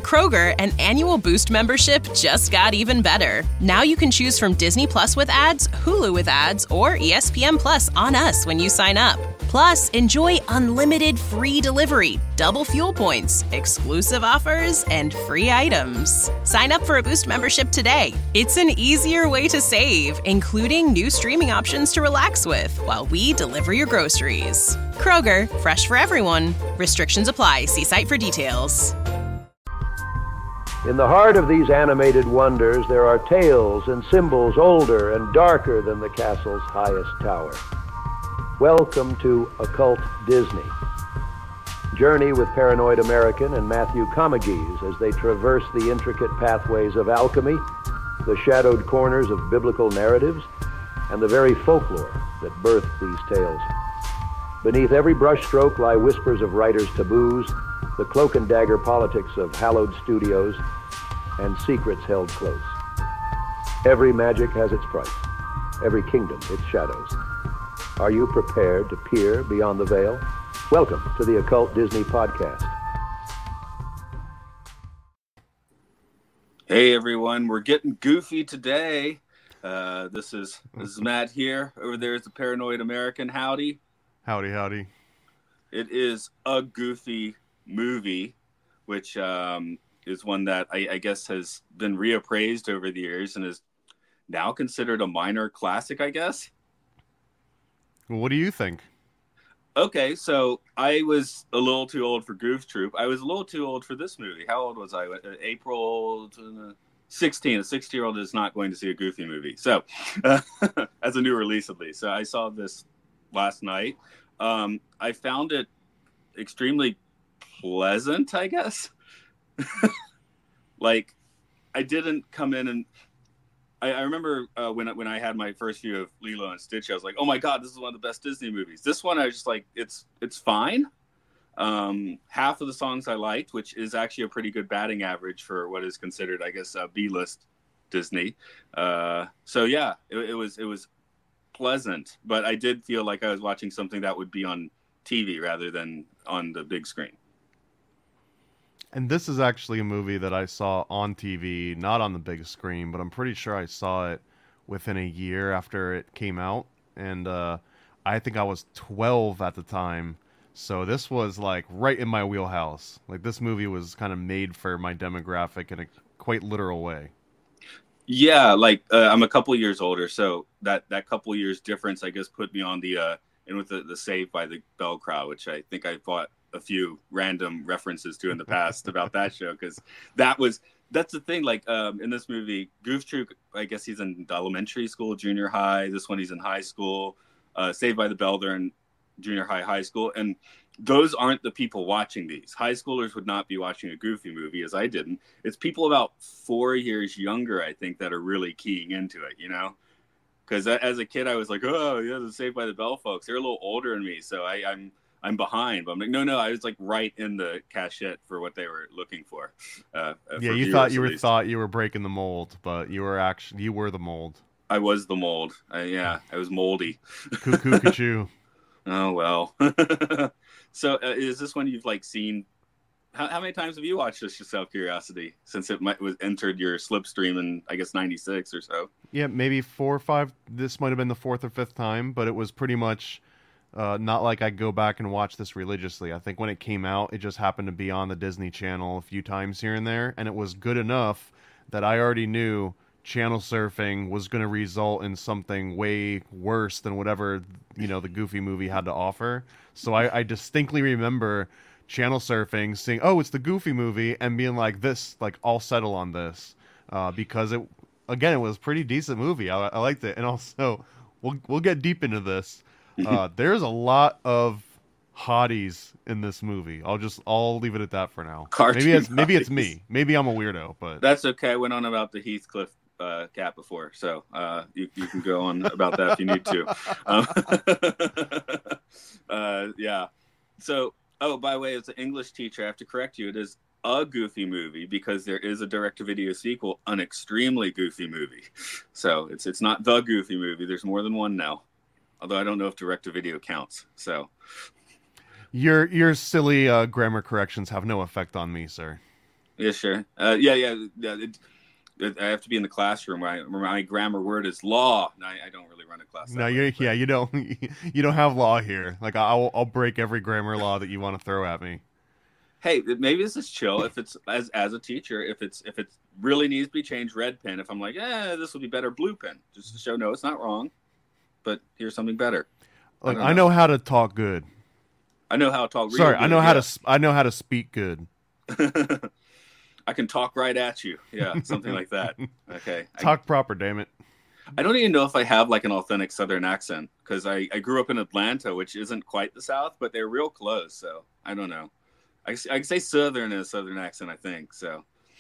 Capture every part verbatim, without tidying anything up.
Kroger, an annual Boost membership just got even better. Now you can choose from Disney Plus with ads, Hulu with ads, or E S P N Plus on us when you sign up. Plus, enjoy unlimited free delivery, double fuel points, exclusive offers, and free items. Sign up for a Boost membership today. It's an easier way to save, including new streaming options to relax with while we deliver your groceries. Kroger, fresh for everyone. Restrictions apply. See site for details. In the heart of these animated wonders, there are tales and symbols older and darker than the castle's highest tower. Welcome to Occult Disney. Journey with Paranoid American and Matthew Comegys as they traverse the intricate pathways of alchemy, the shadowed corners of biblical narratives, and the very folklore that birthed these tales. Beneath every brushstroke lie whispers of writers' taboos, the cloak and dagger politics of hallowed studios, and secrets held close. Every magic has its price, every kingdom its shadows. Are you prepared to peer beyond the veil? Welcome to the Occult Disney Podcast. Hey everyone, we're getting goofy today. Uh, this is this is Matt here. Over there is the Paranoid American. Howdy. Howdy, howdy. It is a goofy movie, which um, is one that I, I guess has been reappraised over the years and is now considered a minor classic, I guess. What do you think? Okay, so I was a little too old for Goof Troop. I was a little too old for this movie. How old was I? April sixteen. A sixty-year-old is not going to see a Goofy movie. So, uh, as a new release at least. So I saw this last night. Um, I found it extremely pleasant, I guess. Like, I didn't come in and I, I remember uh, when when I had my first view of Lilo and Stitch, I was like, "Oh my god, this is one of the best Disney movies." This one, I was just like, "It's it's fine." Um, half of the songs I liked, which is actually a pretty good batting average for what is considered, I guess, uh, B-list Disney. Uh, so yeah, it, it was it was pleasant, but I did feel like I was watching something that would be on T V rather than on the big screen. And this is actually a movie that I saw on T V, not on the big screen, but I'm pretty sure I saw it within a year after it came out. And uh, I think I was twelve at the time. So this was like right in my wheelhouse. Like this movie was kind of made for my demographic in a quite literal way. Yeah, like uh, I'm a couple years older. So that, that couple years difference, I guess, put me on the, uh, in with the, the Saved by the Bell crowd, which I think I bought a few random references to in the past about that show, because that was that's the thing. Like um in this movie, Goof Troop, I guess he's in elementary school, junior high. This one he's in high school. uh Saved by the Bell, they're in junior high, high school, and those aren't the people watching these. High schoolers would not be watching a Goofy movie, as I didn't. It's people about four years younger, I think, that are really keying into it, you know, because as a kid I was like, oh yeah, the Saved by the Bell folks, they're a little older than me, so I, I'm I'm behind, but I'm like, no, no, I was like right in the cachette for what they were looking for. Uh, yeah, for you thought you were least. thought you were breaking the mold, but you were actually you were the mold. I was the mold. I, yeah, I was moldy. Cuckoo, cuckoo. Oh well. So, uh, is this one you've like seen? How, how many times have you watched this yourself? Curiosity, since it might was entered your slipstream in I guess ninety-six or so. Yeah, maybe four or five. This might have been the fourth or fifth time, but it was pretty much. Uh, not like I go back and watch this religiously. I think when it came out, it just happened to be on the Disney Channel a few times here and there, and it was good enough that I already knew channel surfing was going to result in something way worse than whatever, you know, the Goofy movie had to offer. So I, I distinctly remember channel surfing, seeing, oh, it's the Goofy movie, and being like, this, like, I'll settle on this, uh, because it, again, it was a pretty decent movie. I, I liked it, and also we'll we'll get deep into this. Uh, there's a lot of hotties in this movie. I'll just I'll leave it at that for now. Cartoon maybe it's maybe hotties. it's me. Maybe I'm a weirdo, but that's okay. I went on about the Heathcliff uh, cat before, so uh, you you can go on about that if you need to. Um, uh, yeah. So, oh, by the way, as an English teacher, I have to correct you. It is a Goofy movie because there is a direct-to-video sequel, an extremely Goofy movie. So it's it's not the Goofy movie. There's more than one now. Although I don't know if direct-to-video counts, so your your silly uh, grammar corrections have no effect on me, sir. Yeah, sure. Uh, yeah, yeah. yeah it, it, I have to be in the classroom. Where I, where my grammar word is law. And I, I don't really run a class. No, that you way, yeah, you don't you don't have law here. Like I'll I'll break every grammar law that you want to throw at me. Hey, maybe this is chill. If it's as as a teacher, if it's if it really needs to be changed, red pen. If I'm like, eh, this will be better, blue pen, just to show no, it's not wrong, but here's something better. Like I, I know. know how to talk good. I know how to talk. Real Sorry, good, I know yeah. how to I know how to speak good. I can talk right at you. Yeah, something like that. Okay. Talk I, proper, damn it. I don't even know if I have like an authentic Southern accent because I, I grew up in Atlanta, which isn't quite the South, but they're real close. So I don't know. I, I can say Southern in a Southern accent, I think. So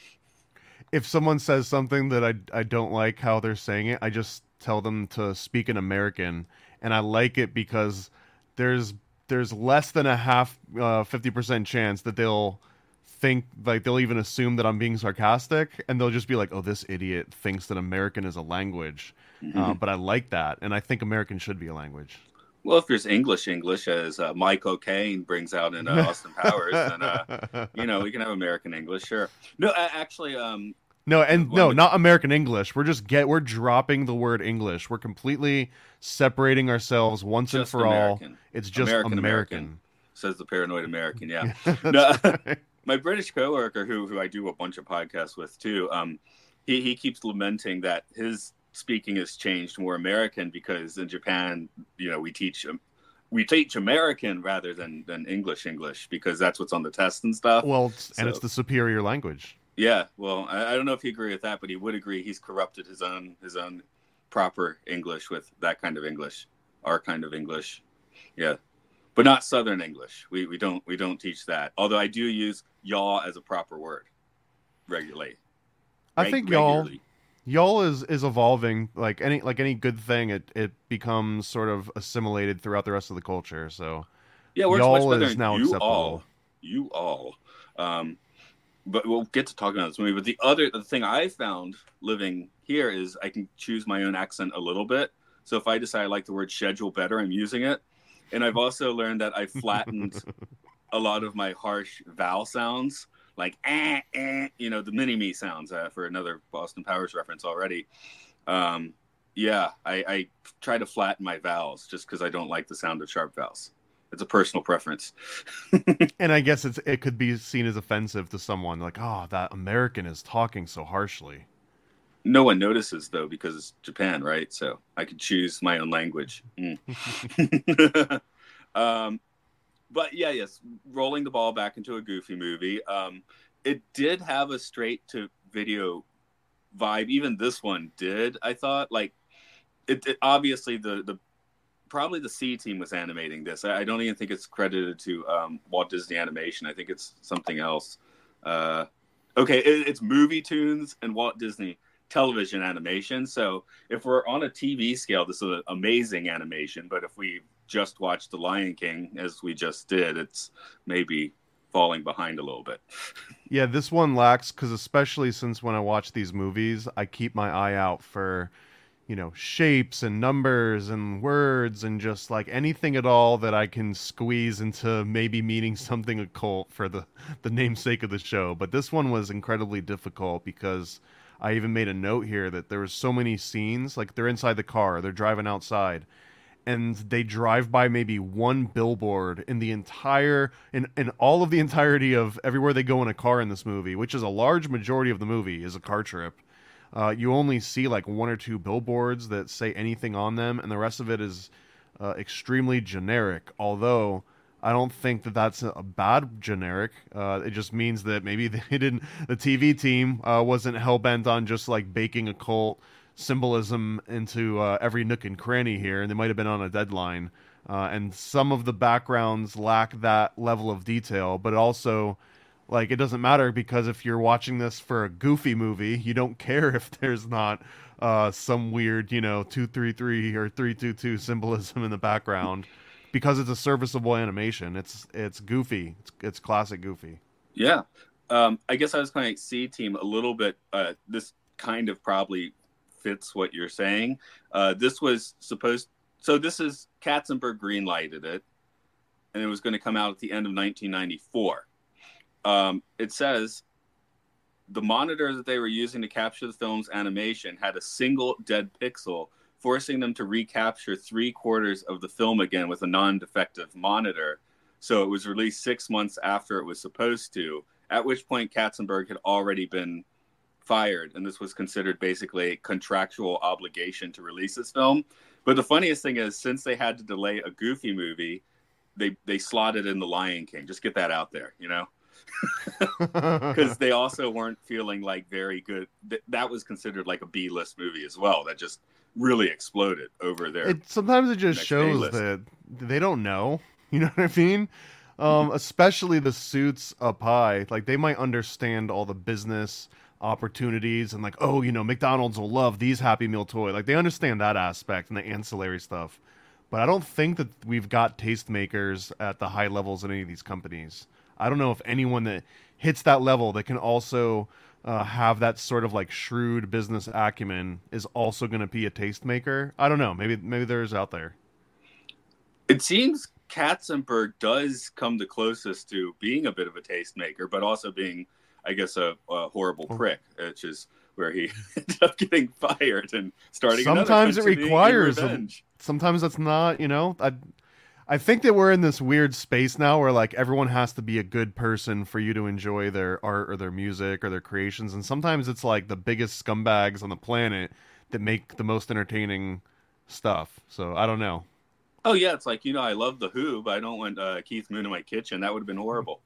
if someone says something that I, I don't like how they're saying it, I just tell them to speak in American. And I like it because there's there's less than a half uh, fifty percent chance that they'll think, like they'll even assume that I'm being sarcastic, and they'll just be like, oh, this idiot thinks that American is a language. Mm-hmm. Uh, but I like that, and I think American should be a language. Well, if there's English English, as uh, Mike O'Kane brings out in uh, Austin Powers, then, uh, you know, we can have American English, sure. No, uh, actually... Um, no, and no, the... not American English. We're just get we're dropping the word English. We're completely separating ourselves once just and for American. all. It's just American, American. American. Says the paranoid American, yeah. no, right. My British coworker, who who I do a bunch of podcasts with too, um, he, he keeps lamenting that his speaking has changed more American because in Japan, you know, we teach um, we teach American rather than, than English English because that's what's on the test and stuff. Well, so, and it's the superior language. Yeah, well, I, I don't know if he agree with that, but he would agree he's corrupted his own his own proper English with that kind of English, our kind of English. Yeah. But not Southern English. We we don't we don't teach that. Although I do use y'all as a proper word regularly. I Reg- think y'all regularly. y'all is, is evolving. Like any like any good thing, it, it becomes sort of assimilated throughout the rest of the culture. So yeah, we're y'all much better is now you acceptable. all. You all. Um, but we'll get to talking about this movie. But the other the thing I found living here is I can choose my own accent a little bit. So if I decide I like the word schedule better, I'm using it. And I've also learned that I flattened a lot of my harsh vowel sounds, like eh, eh, you know, the mini-me sounds, uh, for another Boston Powers reference already. Um, yeah, I, I try to flatten my vowels just because I don't like the sound of sharp vowels. It's a personal preference. And I guess it's it could be seen as offensive to someone, like, oh, that American is talking so harshly. No one notices, though, because it's Japan, right? So I could choose my own language. Mm. um, but yeah, yes, rolling the ball back into a Goofy movie. Um, it did have a straight-to-video vibe. Even this one did, I thought. Like, it, it obviously, the, the probably the C team was animating this. I, I don't even think it's credited to um, Walt Disney Animation. I think it's something else. Uh, okay, it, it's Movie Tunes and Walt Disney Television Animation. So if we're on a T V scale, this is an amazing animation. But if we just watched The Lion King, as we just did, it's maybe falling behind a little bit. Yeah, this one lacks, because especially since when I watch these movies, I keep my eye out for, you know, shapes and numbers and words and just like anything at all that I can squeeze into maybe meaning something occult for the, the namesake of the show. But this one was incredibly difficult because I even made a note here that there was so many scenes, like they're inside the car, they're driving outside, and they drive by maybe one billboard in the entire, in, in all of the entirety of everywhere they go in a car in this movie, which is a large majority of the movie is a car trip. Uh, you only see like one or two billboards that say anything on them, and the rest of it is uh, extremely generic, although I don't think that that's a bad generic. Uh, it just means that maybe they didn't. The T V team uh, wasn't hell bent on just like baking occult symbolism into uh, every nook and cranny here, and they might have been on a deadline. Uh, and some of the backgrounds lack that level of detail, but also, like, it doesn't matter because if you're watching this for a Goofy movie, you don't care if there's not uh, some weird, you know, two three three or three two two symbolism in the background. Because it's a serviceable animation. It's it's Goofy. It's, it's classic Goofy. Yeah. Um, I guess I was kind of C team a little bit. Uh, this kind of probably fits what you're saying. Uh, this was supposed... So this is... Katzenberg greenlighted it. And it was going to come out at the end of nineteen ninety-four. Um, it says the monitor that they were using to capture the film's animation had a single dead pixel, forcing them to recapture three quarters of the film again with a non-defective monitor. So it was released six months after it was supposed to, at which point Katzenberg had already been fired, and this was considered basically a contractual obligation to release this film. But the funniest thing is, since they had to delay a Goofy movie, they they slotted in The Lion King. Just get that out there, you know? Because they also weren't feeling like very good. Th- that was considered like a B-list movie as well. That just really exploded over there. It, sometimes it just shows A-list. That they don't know. You know what I mean? Um, especially the suits up high. Like, they might understand all the business opportunities and like, oh, you know, McDonald's will love these Happy Meal toy. Like, they understand that aspect and the ancillary stuff. But I don't think that we've got tastemakers at the high levels in any of these companies. I don't know if anyone that hits that level that can also uh, have that sort of like shrewd business acumen is also going to be a tastemaker. I don't know. Maybe maybe there's out there. It seems Katzenberg does come the closest to being a bit of a tastemaker, but also being, I guess, a, a horrible prick, which is where he ended up getting fired and starting. Sometimes it requires. A, sometimes that's not. You know, I I think that we're in this weird space now where like everyone has to be a good person for you to enjoy their art or their music or their creations, and sometimes it's like the biggest scumbags on the planet that make the most entertaining stuff. So I don't know. Oh, yeah, it's like, you know, I love The Who, but I don't want uh, Keith Moon in my kitchen. That would have been horrible.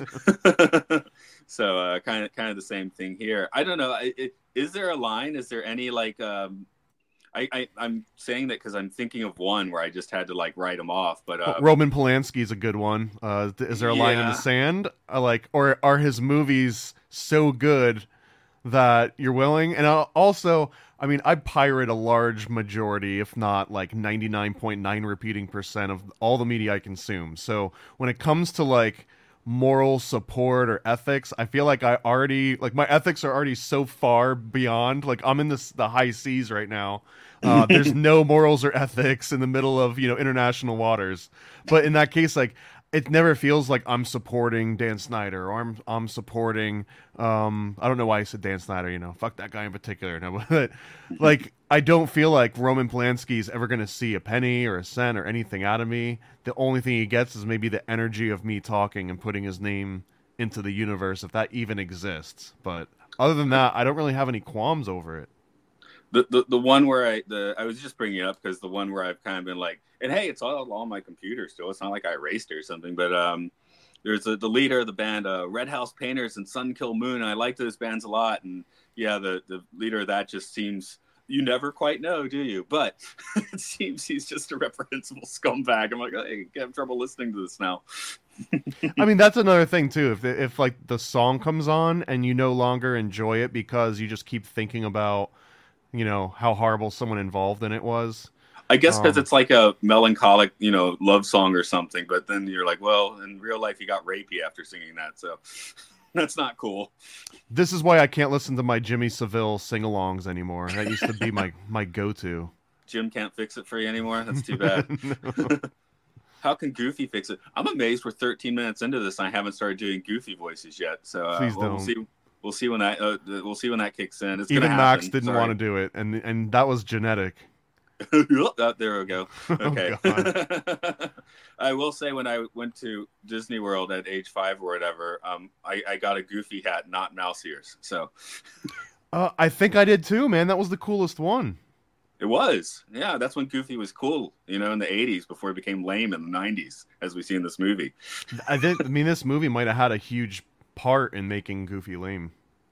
So uh, kind of kind of the same thing here. I don't know. I, it, is there a line? Is there any, like, um, I, I, I'm saying that because I'm thinking of one where I just had to, like, write them off. But uh, Roman Polanski is a good one. Uh, is there a line yeah. in the sand? Uh, like, or are his movies so good that you're willing? And also, I mean, I pirate a large majority, if not like ninety-nine point nine repeating percent of all the media I consume. So when it comes to like moral support or ethics, I feel like I already, like my ethics are already so far beyond, like I'm in this, the high seas right now. Uh, there's no morals or ethics in the middle of, you know, international waters. But in that case, like, it never feels like I'm supporting Dan Snyder or I'm I'm supporting um I don't know why I said Dan Snyder, you know, fuck that guy in particular. No, but like I don't feel like Roman Polanski's ever gonna see a penny or a cent or anything out of me. The only thing he gets is maybe the energy of me talking and putting his name into the universe, if that even exists. But other than that, I don't really have any qualms over it. The, the the one where I the I was just bringing it up because the one where I've kind of been like, and hey, it's all on my computer still. It's not like I erased it or something. But um, there's a, the leader of the band, uh, Red House Painters and Sun Kill Moon. And I like those bands a lot. And yeah, the the leader of that just seems, you never quite know, do you? But it seems he's just a reprehensible scumbag. I'm like, hey, I have trouble listening to this now. I mean, that's another thing too. If if like the song comes on and you no longer enjoy it because you just keep thinking about, you know, how horrible someone involved in it was. I guess because um, it's like a melancholic, you know, love song or something. But then you're like, well, in real life, you got rapey after singing that. So that's not cool. This is why I can't listen to my Jimmy Savile sing-alongs anymore. That used to be my, my go-to. Jim can't fix it for you anymore? That's too bad. How can Goofy fix it? I'm amazed we're thirteen minutes into this and I haven't started doing Goofy voies yet. So uh, Please we'll, don't. we'll see. We'll see when that uh, we'll see when that kicks in. It's Even gonna Max happen. didn't Sorry. want to do it, and and that was genetic. Oh, there we go. Okay. Oh, I will say when I went to Disney World at age five or whatever, um, I, I got a Goofy hat, not mouse ears. So uh, I think I did too, man. That was the coolest one. it was, yeah. That's when Goofy was cool, you know, in the eighties before it became lame in the nineties, as we see in this movie. I did. I mean, this movie might have had a huge part in making Goofy lame.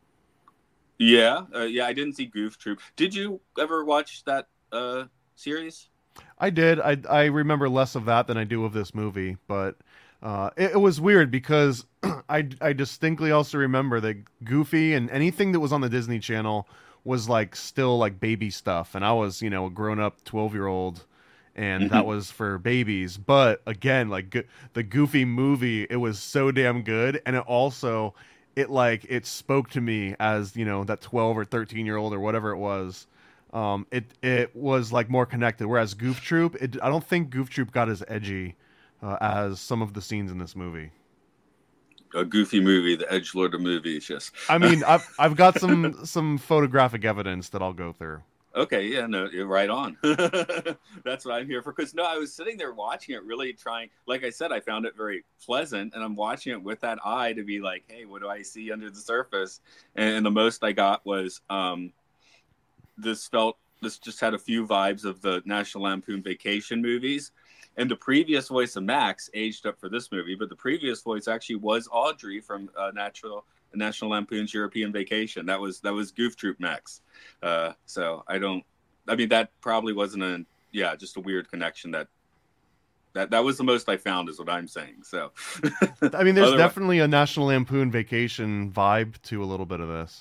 Yeah, uh, yeah. I didn't see Goof Troop. Did you ever watch that uh, series? I did. I I remember less of that than I do of this movie, but uh, it, it was weird because I I distinctly also remember that Goofy and anything that was on the Disney Channel was like still like baby stuff, and I was, you know, a grown up twelve year old, and that was for babies. But again, like go- the Goofy movie, it was so damn good, and it also it like it spoke to me as, you know, that twelve or thirteen year old or whatever it was. Um, it it was like more connected. Whereas Goof Troop, it, I don't think Goof Troop got as edgy uh, as some of the scenes in this movie. a Goofy movie, the edgelord of movies. Just I mean, I've I've got some some photographic evidence that I'll go through. Okay, yeah, no, you're right on. That's what I'm here for. Because no, I was sitting there watching it, really trying. Like I said, I found it very pleasant, and I'm watching it with that eye to be like, hey, what do I see under the surface? And, and the most I got was um, this felt this just had a few vibes of the National Lampoon Vacation movies. And the previous voice of Max aged up for this movie, but the previous voice actually was Audrey from uh, Natural National Lampoon's European Vacation. That was that was Goof Troop Max. Uh, so I don't. I mean, that probably wasn't a yeah, just a weird connection. That that that was the most I found, is what I'm saying. So I mean, there's Otherwise, definitely a National Lampoon Vacation vibe to a little bit of this.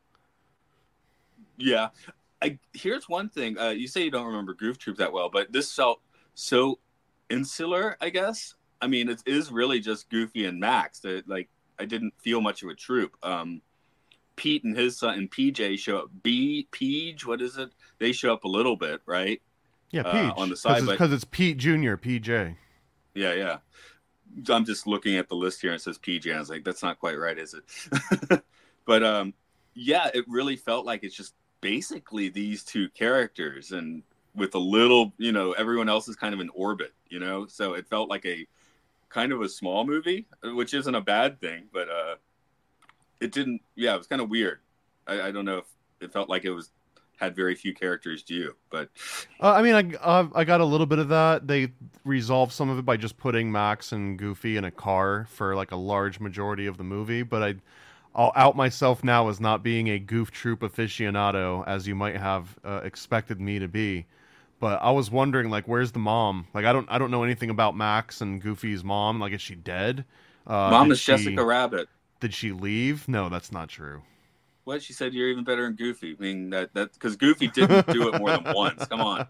yeah. I here's one thing. Uh, you say you don't remember Goof Troop that well, but this felt so insular, I guess. I mean, it is really just Goofy and Max. That like I didn't feel much of a troop. Um, Pete and his son and P J show up. B Peach, what is it? They show up a little bit, right? Yeah, Uh, Peach on the side, because but it's, it's Pete Junior, P J. yeah, yeah. I'm just looking at the list here and it says P J. I was like, that's not quite right, is it? But um, yeah, it really felt like it's just basically these two characters, and with a little, you know, everyone else is kind of in orbit, you know. So it felt like a kind of a small movie, which isn't a bad thing, but uh, it didn't. Yeah, it was kind of weird. I, I don't know if it felt like it was had very few characters to you, but Uh, I mean, I uh, I got a little bit of that. They resolved some of it by just putting Max and Goofy in a car for like a large majority of the movie. But I, I'll out myself now as not being a Goof Troop aficionado, as you might have uh, expected me to be. But I was wondering, like, where's the mom? Like, I don't I don't know anything about Max and Goofy's mom. Like, is she dead? Uh, Mom did is she, Jessica Rabbit. Did she leave? No, that's not true. What? She said you're even better than Goofy. I mean, that that because Goofy didn't do it more than once. Come on.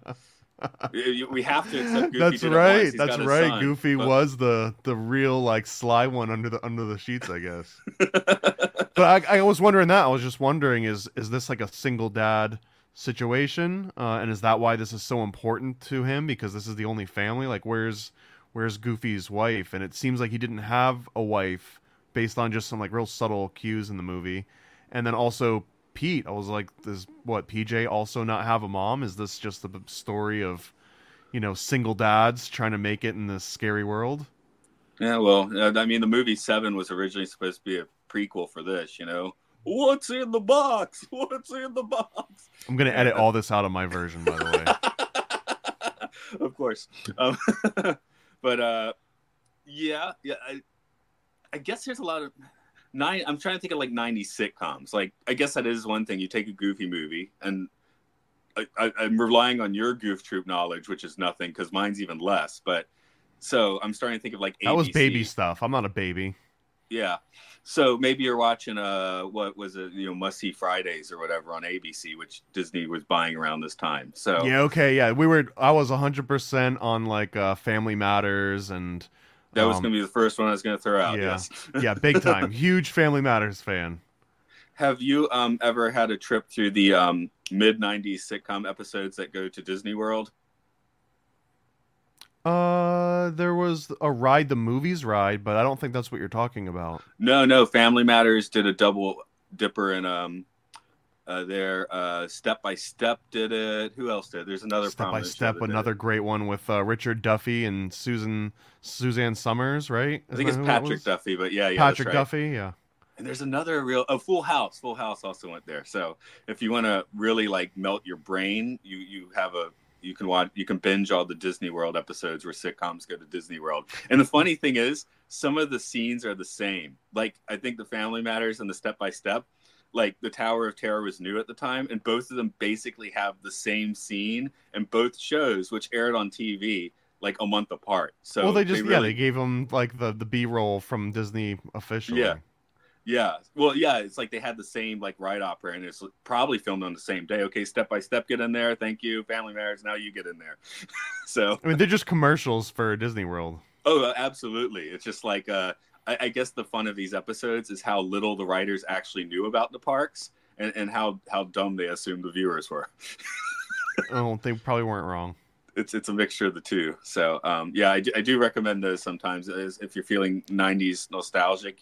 We have to accept Goofy That's did right. It once. He's That's got a right. son, Goofy but... was the the real like sly one under the under the sheets, I guess. But I, I was wondering that. I was just wondering, is is this like a single dad situation, uh, and is that why this is so important to him? Because this is the only family. Like, where's where's Goofy's wife? And it seems like he didn't have a wife, based on just some like real subtle cues in the movie. And then also Pete, I was like, does what P J also not have a mom? Is this just the story of, you know, single dads trying to make it in this scary world? Yeah, well, I mean, the movie Seven was originally supposed to be a prequel for this, you know. What's in the box? What's in the box? I'm going to edit all this out of my version, by the way. Of course. Um, but, uh, yeah, yeah, I, I guess there's a lot of... Nine, I'm trying to think of like nineties sitcoms. Like, I guess that is one thing. You take a Goofy movie, and I, I, I'm relying on your Goof Troop knowledge, which is nothing because mine's even less. But so I'm starting to think of like A B C. That was baby stuff. I'm not a baby. Yeah. So maybe you're watching uh what was it, you know, Must See Fridays or whatever on A B C, which Disney was buying around this time. So yeah, okay, yeah, we were. I was one hundred percent on like uh, Family Matters and. That was um, going to be the first one I was going to throw out. Yeah, yes. Yeah, big time. Huge Family Matters fan. Have you um ever had a trip through the um mid nineties sitcom episodes that go to Disney World? Uh, there was a Ride the Movies ride, but I don't think that's what you're talking about. No, no. Family Matters did a double dipper in um uh their uh Step by Step did it. Who else did? There's another Step by prominent show Step, that did another it. great one with uh, Richard Duffy and Susan Suzanne Summers, right? I think it's Isn't that who it Patrick was? Duffy, but yeah, yeah, Patrick that's right. Duffy, yeah. And there's another real oh Full House. Full House also went there. So if you want to really like melt your brain, you you have a you can watch you can binge all the Disney World episodes where sitcoms go to Disney World. And the funny thing is, some of the scenes are the same. Like I think the Family Matters and the Step by Step, like the Tower of Terror was new at the time, and both of them basically have the same scene, and both shows, which aired on T V like a month apart. So Well, they just they yeah, really, they gave him like the the B-roll from Disney officially. Yeah. Yeah. Well, yeah, it's like they had the same like ride opera, and it's probably filmed on the same day. Okay, Step by Step, get in there. Thank you. Family Matters, now you get in there. So I mean, they're just commercials for Disney World. oh, absolutely. It's just like uh I, I guess the fun of these episodes is how little the writers actually knew about the parks, and, and how, how dumb they assumed the viewers were. Oh, they probably weren't wrong. It's it's a mixture of the two. So um, yeah, I do, I do recommend those sometimes. As if you're feeling nineties nostalgic, you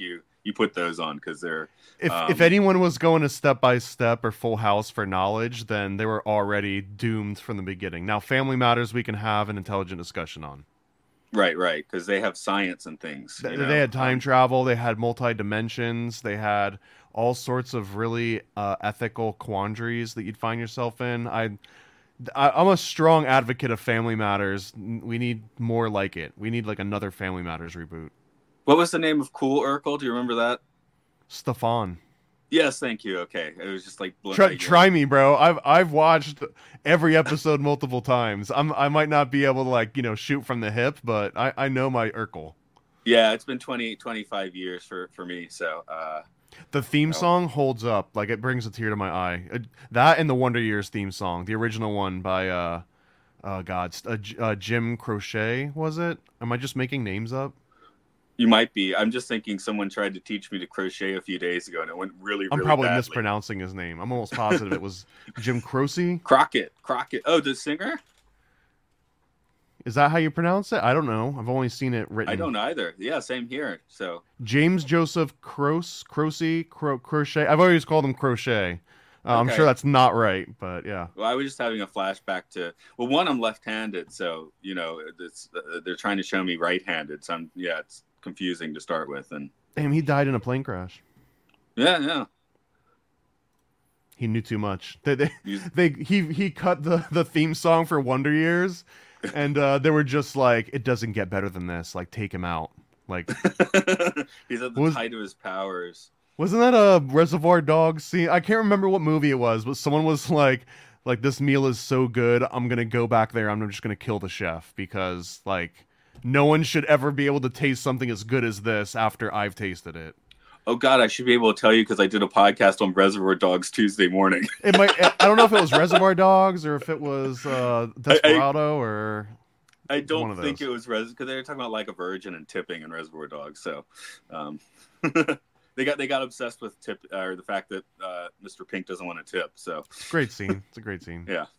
you put those on because they're. If um, if anyone was going to Step by Step or Full House for knowledge, then they were already doomed from the beginning. Now, Family Matters we can have an intelligent discussion on. Right, right, because they have science and things. They, you know? they had time um, travel. They had multi dimensions. They had all sorts of really uh, ethical quandaries that you'd find yourself in. I, I, I'm a strong advocate of Family Matters. We need more like it. We need like another Family Matters reboot. What was the name of Cool Urkel? Do you remember that? Stefan. Yes, thank you. Okay, it was just like Try, try me, bro. I've I've watched every episode multiple times. I'm I might not be able to like you know shoot from the hip, but I, I know my Urkel. Yeah, it's been twenty, twenty-five years for, for me. So uh, the theme oh. song holds up. Like it brings a tear to my eye. It, that and the Wonder Years theme song, the original one by uh, uh God, uh, uh, Jim Crochet, was it? Am I just making names up? You might be. I'm just thinking someone tried to teach me to crochet a few days ago, and it went really, really I'm probably badly. mispronouncing his name. I'm almost positive it was Jim Croce. Crockett. Crockett. Oh, the singer? Is that how you pronounce it? I don't know. I've only seen it written. I don't either. Yeah, same here. So James Joseph Croce, Croce, Cro- Crochet. I've always called him Crochet. Uh, okay. I'm sure that's not right, but yeah. Well, I was just having a flashback to. Well, one, I'm left-handed, so you know, it's, uh, they're trying to show me right-handed. So I'm, yeah, it's confusing to start with, and damn, he died in a plane crash. Yeah, yeah. He knew too much. They, they, they he he cut the, the theme song for Wonder Years, and uh, they were just like, it doesn't get better than this. Like, take him out. Like, he's at the was, height of his powers. Wasn't that a Reservoir Dogs scene? I can't remember what movie it was, but someone was like, like this meal is so good, I'm gonna go back there. I'm just gonna kill the chef because like. No one should ever be able to taste something as good as this after I've tasted it. Oh God, I should be able to tell you because I did a podcast on Reservoir Dogs Tuesday morning. It might. I don't know if it was Reservoir Dogs or if it was uh, Desperado I, I, or. I don't think it was Res because they were talking about Like a Virgin and tipping in Reservoir Dogs. So, um, they got they got obsessed with tip or the fact that uh, Mister Pink doesn't want to tip. So great scene. It's a great scene. Yeah.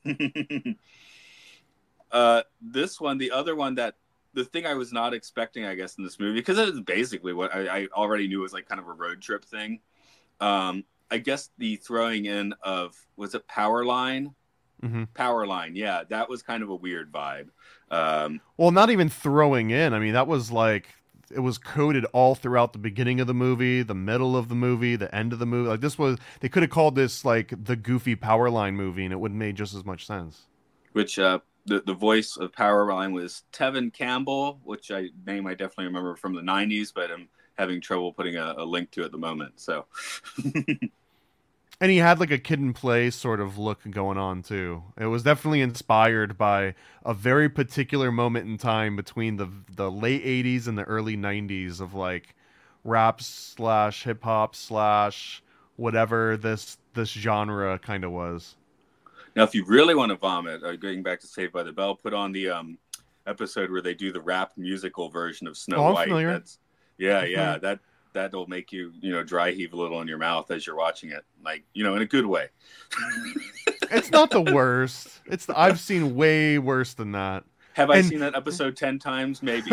uh, this one, the other one that. The thing I was not expecting, I guess, in this movie, because it is basically what I, I already knew was like kind of a road trip thing. Um, I guess the throwing in of, was it Powerline? Mm-hmm. Powerline, yeah, that was kind of a weird vibe. Um, well, not even throwing in. I mean, that was like, it was coded all throughout the beginning of the movie, the middle of the movie, the end of the movie. Like this was, they could have called this like the goofy Powerline movie, and it would have made just as much sense. Which, uh, The, the voice of Powerline was Tevin Campbell, which I name I definitely remember from the nineties, but I'm having trouble putting a, a link to it at the moment. So, and he had like a Kid and Play sort of look going on too. It was definitely inspired by a very particular moment in time between the the late eighties and the early nineties of like rap slash hip hop slash whatever this this genre kind of was. Now, if you really want to vomit, uh, going back to Saved by the Bell, put on the um, episode where they do the rap musical version of Snow oh, White. That's, yeah, I'm yeah, familiar. that that'll make you, you know, dry heave a little in your mouth as you're watching it, like, you know, in a good way. It's not the worst. It's the, I've seen way worse than that. Have I and... seen that episode ten times? Maybe.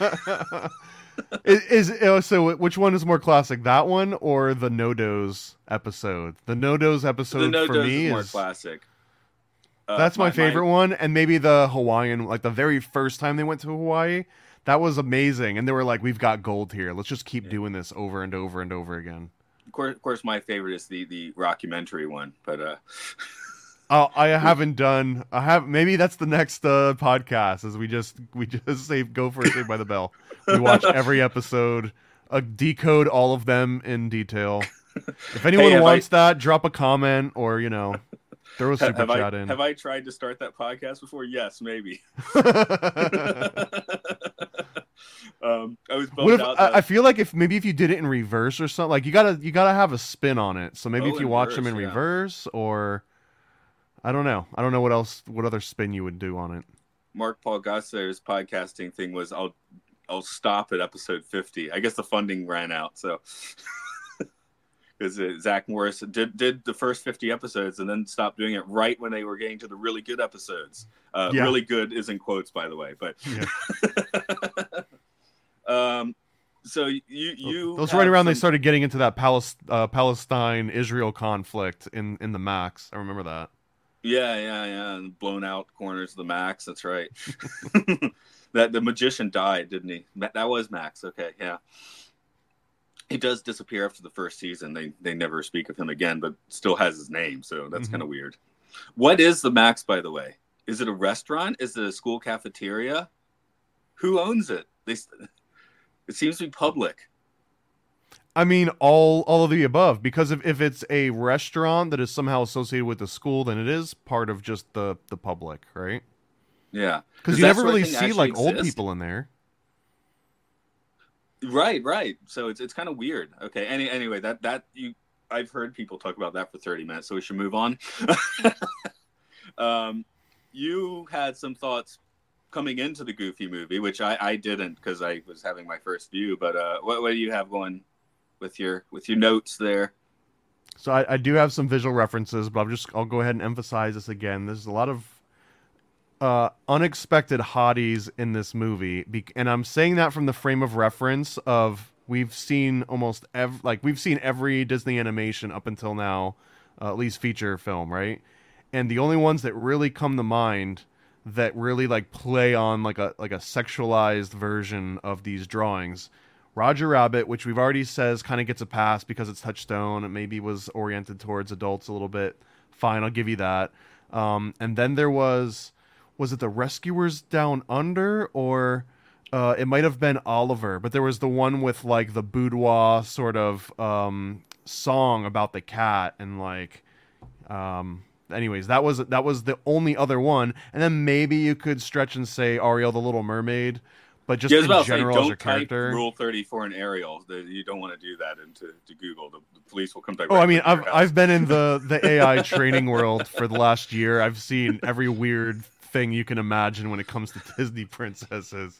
is, is so? Which one is more classic? That one or the No-Dos episode? The No-Dos episode the No-Dos for me is more is classic. Uh, That's my, my favorite my... one, and maybe the Hawaiian, like the very first time they went to Hawaii, that was amazing. And they were like, "We've got gold here. Let's just keep yeah. doing this over and over and over again." Of course, of course, my favorite is the the rockumentary one, but uh, oh, I haven't done. I have maybe that's the next uh, podcast. Is we just we just say go for Saved by the Bell. We watch every episode, uh, decode all of them in detail. If anyone hey, wants I... that, drop a comment or you know. Throw a super have chat I, in. Have I tried to start that podcast before? Yes, maybe. um, I was bummed if, out. I, I feel like if maybe if you did it in reverse or something, like you gotta you gotta have a spin on it. So maybe oh, if you watch reverse, them in yeah. reverse, or I don't know. I don't know what else, what other spin you would do on it. Mark Paul Gosselaar's podcasting thing was I'll I'll stop at episode fifty. I guess the funding ran out, so. Because uh, Zach Morris did did the first fifty episodes and then stopped doing it right when they were getting to the really good episodes. Uh, yeah. Really good is in quotes, by the way. But yeah. um, So you you those have right around some... they started getting into that Palis- uh, Palestine Israel conflict in in the Max. I remember that. Yeah, yeah, yeah. And blown out corners of the Max. That's right. That the magician died, didn't he? That was Max. Okay, yeah. He does disappear after the first season. They they never speak of him again, but still has his name. So that's mm-hmm. kind of weird. What is the Max, by the way? Is it a restaurant? Is it a school cafeteria? Who owns it? They. It seems to be public. I mean, all all of the above. Because if, if it's a restaurant that is somehow associated with the school, then it is part of just the, the public, right? Yeah. Because you never really see, like, exists? old people in there. Right, right. So it's it's kind of weird. Okay. Any anyway, that that you I've heard people talk about that for thirty minutes, so we should move on. um, you had some thoughts coming into the Goofy movie, which I, I didn't because I was having my first view. But uh, what what do you have going with your with your notes there? So I, I do have some visual references, but I'll just I'll go ahead and emphasize this again. There's a lot of uh, unexpected hotties in this movie, Be- and I'm saying that from the frame of reference of we've seen almost ev- like we've seen every Disney animation up until now, uh, at least feature film, right? And the only ones that really come to mind that really like play on like a like a sexualized version of these drawings. Roger Rabbit, which we've already says kind of gets a pass because it's Touchstone. It maybe was oriented towards adults a little bit. Fine, I'll give you that. Um, and then there was, was it the Rescuers Down Under, or uh, it might have been Oliver, but there was the one with like the boudoir sort of um, song about the cat and like, um, anyways, that was that was the only other one. And then maybe you could stretch and say Ariel the Little Mermaid. But just yeah, in general, say, as a character, type Rule thirty-four in Ariel. The, you don't want to do that into to Google. The, the police will come back. Oh, I mean, I've I've been in the, the A I training world for the last year. I've seen every weird thing you can imagine when it comes to Disney princesses.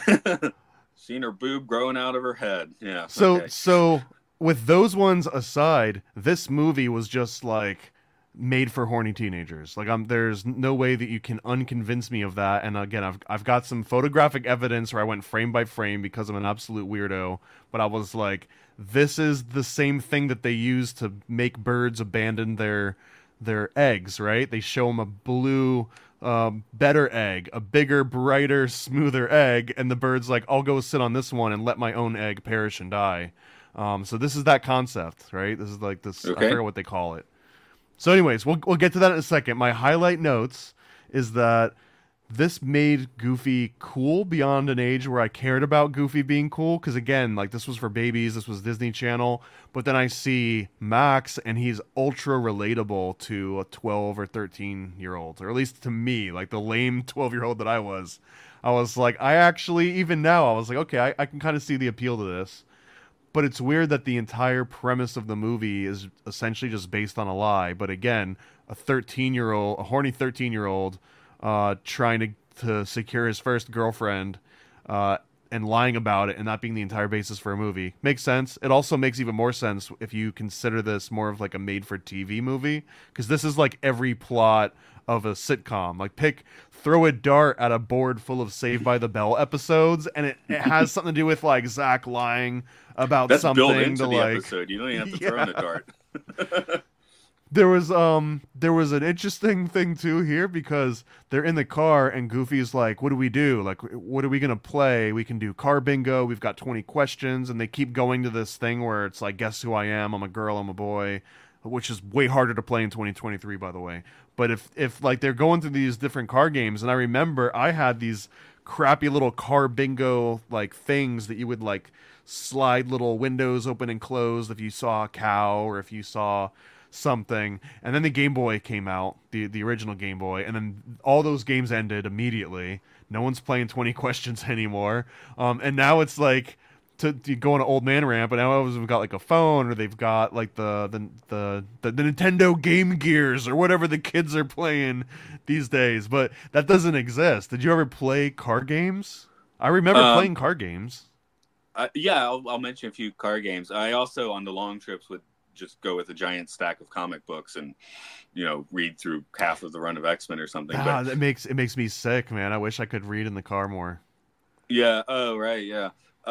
Seen her boob growing out of her head. Yeah. So okay. so with those ones aside, this movie was just like made for horny teenagers. Like, I'm there's no way that you can unconvince me of that. And again, I've I've got some photographic evidence where I went frame by frame because I'm an absolute weirdo. But I was like, this is the same thing that they use to make birds abandon their their eggs, right? They show them a blue, um, better egg, a bigger, brighter, smoother egg, and the bird's like, I'll go sit on this one and let my own egg perish and die. Um, so this is that concept, right? This is like this. Okay. I forget what they call it. So anyways, we'll we'll get to that in a second. My highlight notes is that this made Goofy cool beyond an age where I cared about Goofy being cool. Because again, like this was for babies, this was Disney Channel. But then I see Max and he's ultra relatable to a twelve or thirteen year old, or at least to me, like the lame twelve year old that I was. I was like, I actually, even now, I was like, okay, I, I can kind of see the appeal to this. But it's weird that the entire premise of the movie is essentially just based on a lie. But again, a thirteen-year-old, a horny thirteen-year-old, uh, trying to to secure his first girlfriend, uh, and lying about it, and that being the entire basis for a movie makes sense. It also makes even more sense if you consider this more of like a made-for-T V movie, because this is like every plot of a sitcom. Like pick, throw a dart at a board full of Saved by the Bell episodes, and it, it has something to do with like Zach lying about That's something built into to the like. Episode. You don't even have to Yeah. throw in a dart. There was um there was an interesting thing too here because they're in the car and Goofy's like, what do we do? Like, what are we gonna play? We can do car bingo. We've got twenty questions, and they keep going to this thing where it's like, guess who I am? I'm a girl. I'm a boy, which is way harder to play in twenty twenty-three, by the way. But if if like they're going through these different car games, and I remember I had these crappy little car bingo like things that you would like slide little windows open and close if you saw a cow or if you saw something, and then the Game Boy came out, the the original Game Boy, and then all those games ended immediately. No one's playing twenty questions anymore, um, and now it's like to, to go on an old man ramp, and now we've got like a phone, or they've got like the the, the the the Nintendo Game Gears or whatever the kids are playing these days. But that doesn't exist. Did you ever play card games? I remember um, playing card games. Uh, yeah, I'll, I'll mention a few card games. I also on the long trips would just go with a giant stack of comic books and, you know, read through half of the run of X-Men or something. Ah, but that makes it makes me sick, man. I wish I could read in the car more. Yeah. Oh, right. Yeah. Uh,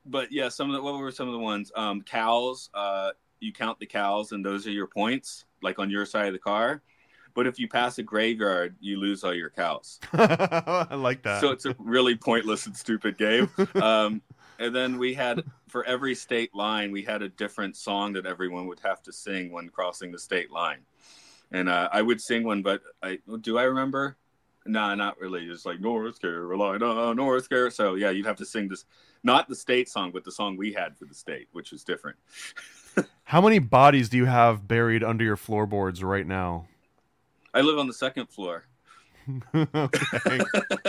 but yeah, some of the, what were some of the ones? Um, cows. Uh, you count the cows, and those are your points, like on your side of the car. But if you pass a graveyard, you lose all your cows. I like that. So it's a really pointless and stupid game. Um, and then we had, for every state line, we had a different song that everyone would have to sing when crossing the state line. And uh, I would sing one, but I do I remember? No, nah, not really. It's like North Carolina, North Carolina. So yeah, you'd have to sing this, not the state song, but the song we had for the state, which was different. How many bodies do you have buried under your floorboards right now? I live on the second floor. Okay.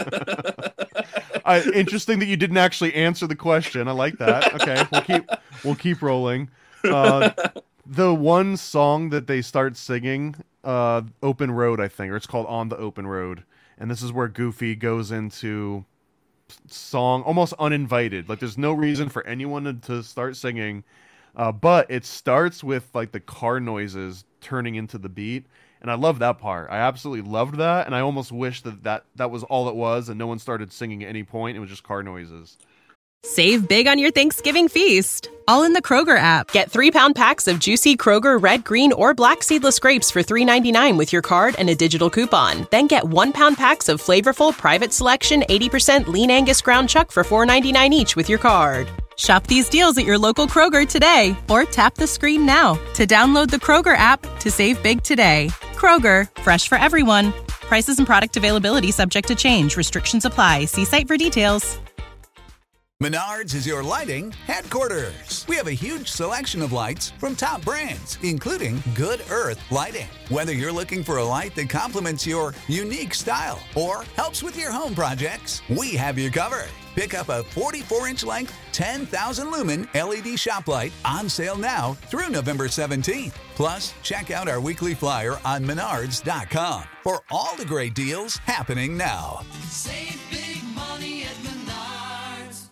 I, interesting that you didn't actually answer the question. I like that. Okay, we'll keep we'll keep rolling. Uh, the one song that they start singing, uh, "Open Road," I think, or it's called "On the Open Road," and this is where Goofy goes into song almost uninvited. Like, there's no reason for anyone to, to start singing, uh, but it starts with like the car noises turning into the beat. And I love that part. I absolutely loved that, and I almost wish that, that that was all it was, and no one started singing at any point. It was just car noises. Save big on your Thanksgiving feast, all in the Kroger app. Get three-pound packs of juicy Kroger red, green, or black seedless grapes for three ninety-nine with your card and a digital coupon. Then get one-pound packs of flavorful Private Selection eighty percent Lean Angus ground chuck for four ninety-nine each with your card. Shop these deals at your local Kroger today, or tap the screen now to download the Kroger app to save big today. Kroger, fresh for everyone. Prices and product availability subject to change. Restrictions apply. See site for details. Menards is your lighting headquarters. We have a huge selection of lights from top brands, including Good Earth Lighting. Whether you're looking for a light that complements your unique style or helps with your home projects, we have you covered. Pick up a forty-four inch length, ten thousand lumen L E D shop light on sale now through November seventeenth. Plus, check out our weekly flyer on menards dot com for all the great deals happening now. Save big money at Menards.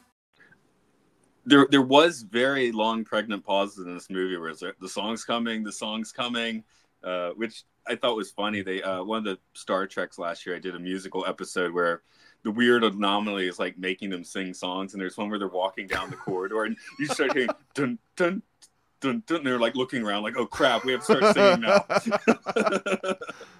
There, there was very long pregnant pauses in this movie where it's like, the song's coming, the song's coming, uh, which I thought was funny. They uh, one of the Star Treks last year, I did a musical episode where the weird anomaly is like making them sing songs, and there's one where they're walking down the corridor, and you start hearing dun dun dun dun. And they're like looking around, like, "Oh crap, we have to start singing now."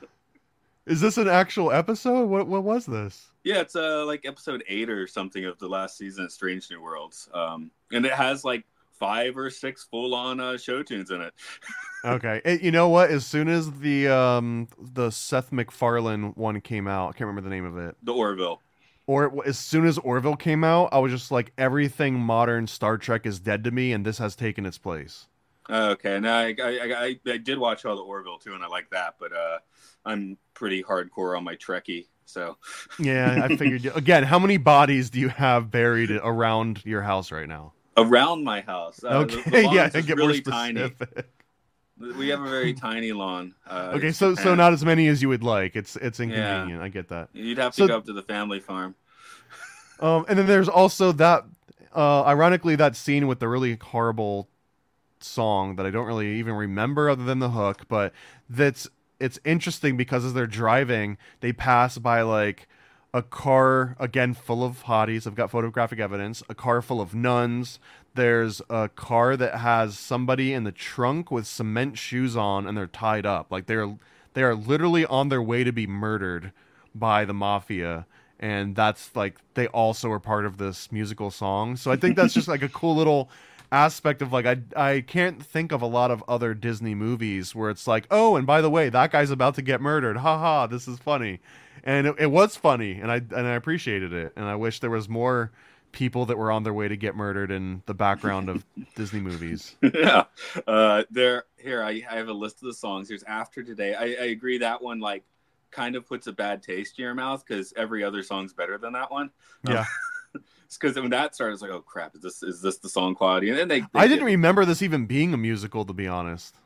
Is this an actual episode? What what was this? Yeah, it's uh like episode eight or something of the last season of Strange New Worlds, um, and it has like five or six full-on uh, show tunes in it. Okay, it, you know what? As soon as the um the Seth MacFarlane one came out, I can't remember the name of it. The Orville. Or as soon as Orville came out, I was just like, everything modern Star Trek is dead to me, and this has taken its place. Okay, now I, I I I did watch all the Orville too, and I like that, but uh, I'm pretty hardcore on my Trekkie, so. Yeah, I figured. Again, how many bodies do you have buried around your house right now? Around my house. Uh, Okay, the, the lawn yeah, is get really more tiny. specific. We have a very tiny lawn. Uh, Okay, it's so so Japan. not as many as you would like. It's it's Yeah. inconvenient. I get that. You'd have to So- go up to the family farm. Um, and then there's also that, uh, ironically, that scene with the really horrible song that I don't really even remember other than the hook, but that's it's interesting because as they're driving, they pass by like a car again full of hotties. I've got photographic evidence. A car full of nuns. There's a car that has somebody in the trunk with cement shoes on, and they're tied up. Like they're they are literally on their way to be murdered by the mafia. And that's like they also are part of this musical song. So I think that's just like a cool little aspect of like I I can't think of a lot of other Disney movies where it's like, oh, and by the way, that guy's about to get murdered. Ha ha, this is funny. And it, it was funny, and I and I appreciated it. And I wish there was more people that were on their way to get murdered in the background of Disney movies. Yeah. Uh, there here I, I have a list of the songs. Here's After Today. I, I agree that one like kind of puts a bad taste in your mouth because every other song's better than that one. Yeah. Um, it's because when that started, it's like, oh crap, is this is this the song quality? And then they, they I didn't did- remember this even being a musical, to be honest.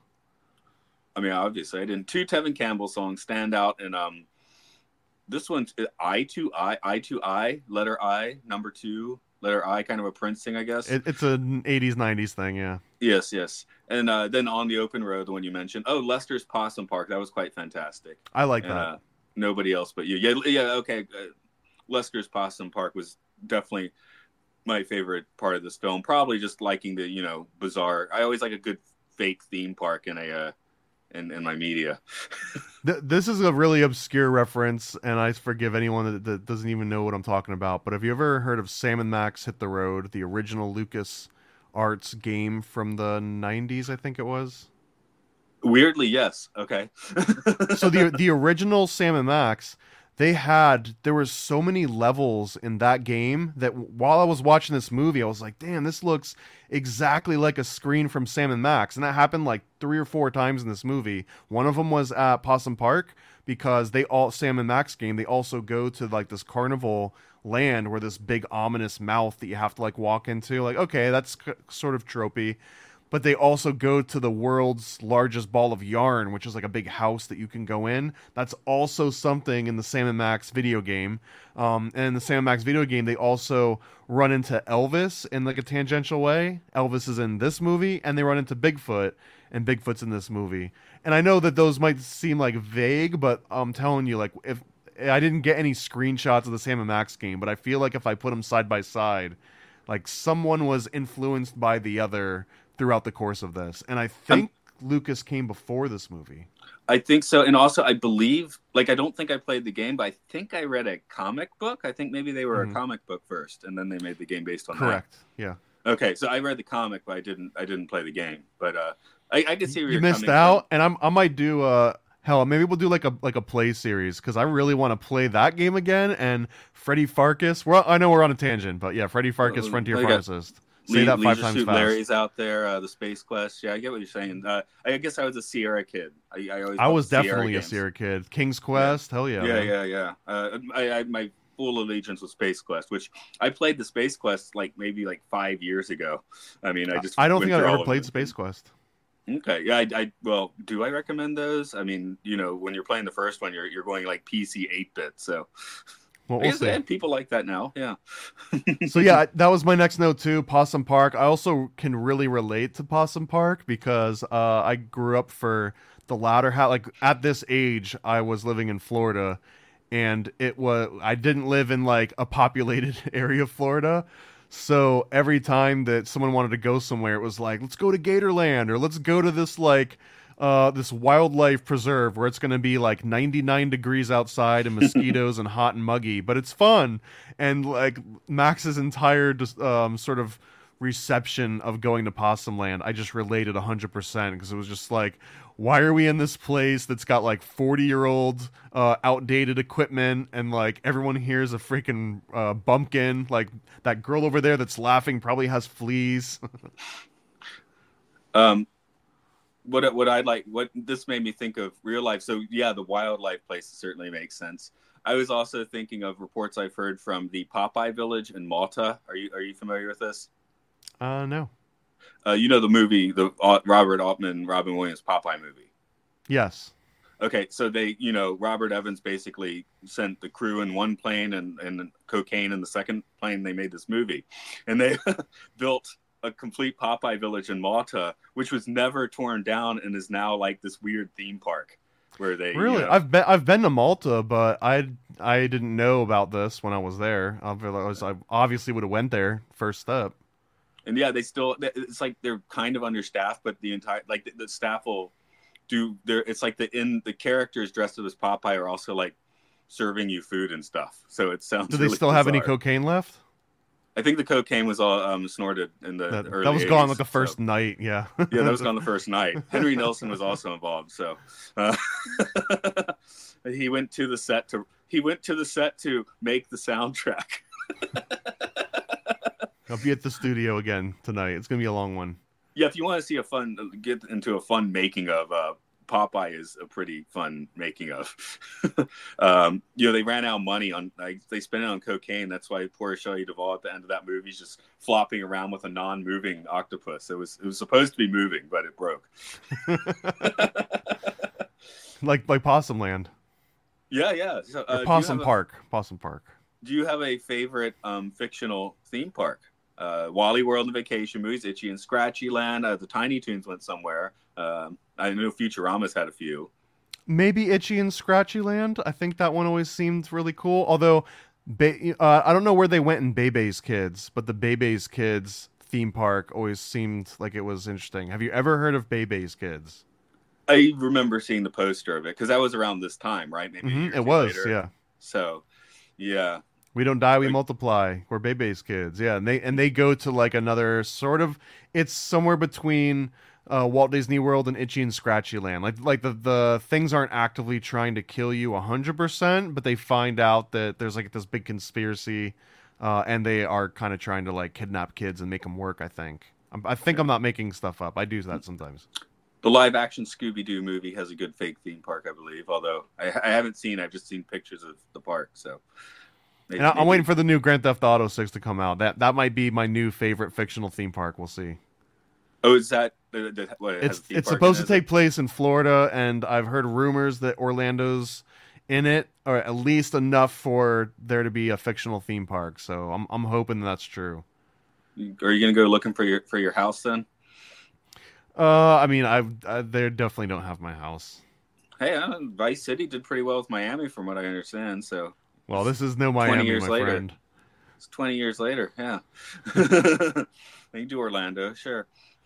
I mean, obviously, I didn't. Two Tevin Campbell songs stand out, and um, this one's I to I, I to I, letter I, number two, letter I, kind of a Prince thing, I guess. It, it's an eighties, nineties thing, yeah. Yes, yes. And uh, then On the Open Road, the one you mentioned. Oh, Lester's Possum Park. That was quite fantastic. I like And, that. uh, nobody else but you. Yeah, yeah. Okay. Uh, Lester's Possum Park was definitely my favorite part of this film. Probably just liking the, you know, bizarre. I always like a good fake theme park in a uh, in in my media. This is a really obscure reference, and I forgive anyone that, that doesn't even know what I'm talking about. But have you ever heard of Sam and Max Hit the Road, the original Lucas Arts game from the nineties? I think it was. Weirdly, yes. Okay. So the the original Sam and Max, they had there was so many levels in that game that while I was watching this movie, I was like, "Damn, this looks exactly like a screen from Sam and Max." And that happened like three or four times in this movie. One of them was at Possum Park because they all Sam and Max game. They also go to like this carnival land where this big ominous mouth that you have to like walk into. Like, okay, that's c- sort of tropey. But they also go to the world's largest ball of yarn, which is like a big house that you can go in. That's also something in the Sam and Max video game. Um, and in the Sam and Max video game, they also run into Elvis in like a tangential way. Elvis is in this movie, and they run into Bigfoot, and Bigfoot's in this movie. And I know that those might seem like vague, but I'm telling you, like, if I didn't get any screenshots of the Sam and Max game, but I feel like if I put them side by side, like someone was influenced by the other throughout the course of this. And I think um, Lucas came before this movie. I think so. And also I believe, like, I don't think I played the game, but I think I read a comic book. I think maybe they were mm-hmm. a comic book first, and then they made the game based on Correct. that. Yeah. Okay. So I read the comic, but I didn't, I didn't play the game, but uh, I, I could see where you you're missed coming out. from. And I'm, I might do, uh, hell, maybe we'll do like a, like a play series. Cause I really want to play that game again. And Freddy Farkas, well, I know we're on a tangent, but yeah, Freddy Farkas, Uh, Frontier like a- Pharmacist. Say that five Leisure times Suit fast. Larry's out there, uh, the Space Quest. Yeah, I get what you're saying. Uh, I guess I was a Sierra kid. I, I always I loved was Sierra definitely games. a Sierra kid. King's Quest, yeah. hell yeah. Yeah, man. yeah, yeah. Uh, I, I my full allegiance was Space Quest, which I played the Space Quest like maybe like five years ago. I mean, I just I don't went think I've through all ever of played it. Space Quest. Okay, yeah, I, I well, do I recommend those? I mean, you know, when you're playing the first one, you're you're going like P C eight bit, so. Well, I we'll guess see. they have people like that now, yeah. So yeah, that was my next note too. Possum Park. I also can really relate to Possum Park because uh, I grew up for the latter half. Like at this age, I was living in Florida, and it was I didn't live in like a populated area of Florida. So every time that someone wanted to go somewhere, it was like, let's go to Gatorland or let's go to this like. Uh, this wildlife preserve where it's going to be like ninety-nine degrees outside and mosquitoes and hot and muggy, but it's fun. And like Max's entire just, um, sort of reception of going to Possum Land, I just related one hundred percent because it was just like, why are we in this place that's got like forty year old uh, outdated equipment and like everyone here is a freaking uh, bumpkin. Like that girl over there that's laughing probably has fleas. um, What what I like what this made me think of real life. So yeah, the wildlife places certainly makes sense. I was also thinking of reports I've heard from the Popeye Village in Malta. Are you are you familiar with this? Uh, no. Uh, you know the movie, the uh, Robert Altman, Robin Williams Popeye movie. Yes. Okay, so they, you know, Robert Evans basically sent the crew in one plane and and cocaine in the second plane. They made this movie, and they built a complete Popeye Village in Malta, which was never torn down and is now like this weird theme park where they really you know, I've been I've been to Malta, but I I didn't know about this when I was there. I was I obviously would have went there first step. and yeah, they still it's like they're kind of understaffed, but the entire like the, the staff will do their it's like the in the characters dressed up as Popeye are also like serving you food and stuff. So it sounds. Do they really still have any bizarre. cocaine left? I think the cocaine was all um, snorted in the That, early that was gone eighties, like the first so. night. Yeah. Yeah, that was gone the first night. Henry Nelson was also involved, so uh, he went to the set to he went to the set to make the soundtrack. I'll be at the studio again tonight. It's gonna be a long one. Yeah, if you want to see a fun get into a fun making of, uh, Popeye is a pretty fun making of. um, you know, they ran out of money on like they spent it on cocaine. That's why poor Shelley Duvall at the end of that movie is just flopping around with a non-moving octopus. It was it was supposed to be moving, but it broke. like like Possum Land. Yeah, yeah. So, uh, Or do you Possum have a- Park. Possum Park. Do you have a favorite um, fictional theme park? Uh, Wally World and Vacation movies, Itchy and Scratchy Land. Uh, the Tiny Toons went somewhere. Um, I know Futurama's had a few. Maybe Itchy and Scratchy Land. I think that one always seemed really cool. Although Ba- uh, I don't know where they went in Bebe's Kids, but the Bebe's Kids theme park always seemed like it was interesting. Have you ever heard of Bebe's Kids? I remember seeing the poster of it because that was around this time, right? Maybe a Mm-hmm. year or It two was, later. yeah. So, yeah. We don't die, we Like- multiply. We're Bebe's Kids, yeah. And they and they go to like another sort of. It's somewhere between uh, Walt Disney World and Itchy and Scratchy Land. Like like the the things aren't actively trying to kill you a hundred percent, but they find out that there's like this big conspiracy, uh, and they are kind of trying to like kidnap kids and make them work. I think. I'm, I think I'm not making stuff up. I do that sometimes. The live action Scooby Doo movie has a good fake theme park, I believe. Although I, I haven't seen, I've just seen pictures of the park. So, maybe, And I, I'm maybe- waiting for the new Grand Theft Auto six to come out. That that might be my new favorite fictional theme park. We'll see. Oh, is that the, the, what, it has It's a theme it's park supposed in to it? take place in Florida, and I've heard rumors that Orlando's in it, or at least enough for there to be a fictional theme park. So I'm I'm hoping that's true. Are you gonna go looking for your for your house then? Uh, I mean, I've I, they definitely don't have my house. Hey, uh, Vice City did pretty well with Miami, from what I understand. So Well, this is no twenty Miami, years my later. friend. It's twenty years later. Yeah, they can do Orlando, sure.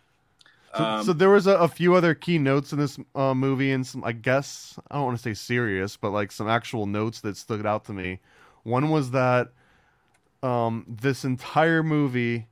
So, Um, so there was a, a few other key notes in this uh, movie, and some, I guess, I don't want to say serious, but like some actual notes that stood out to me. One was that um, this entire movie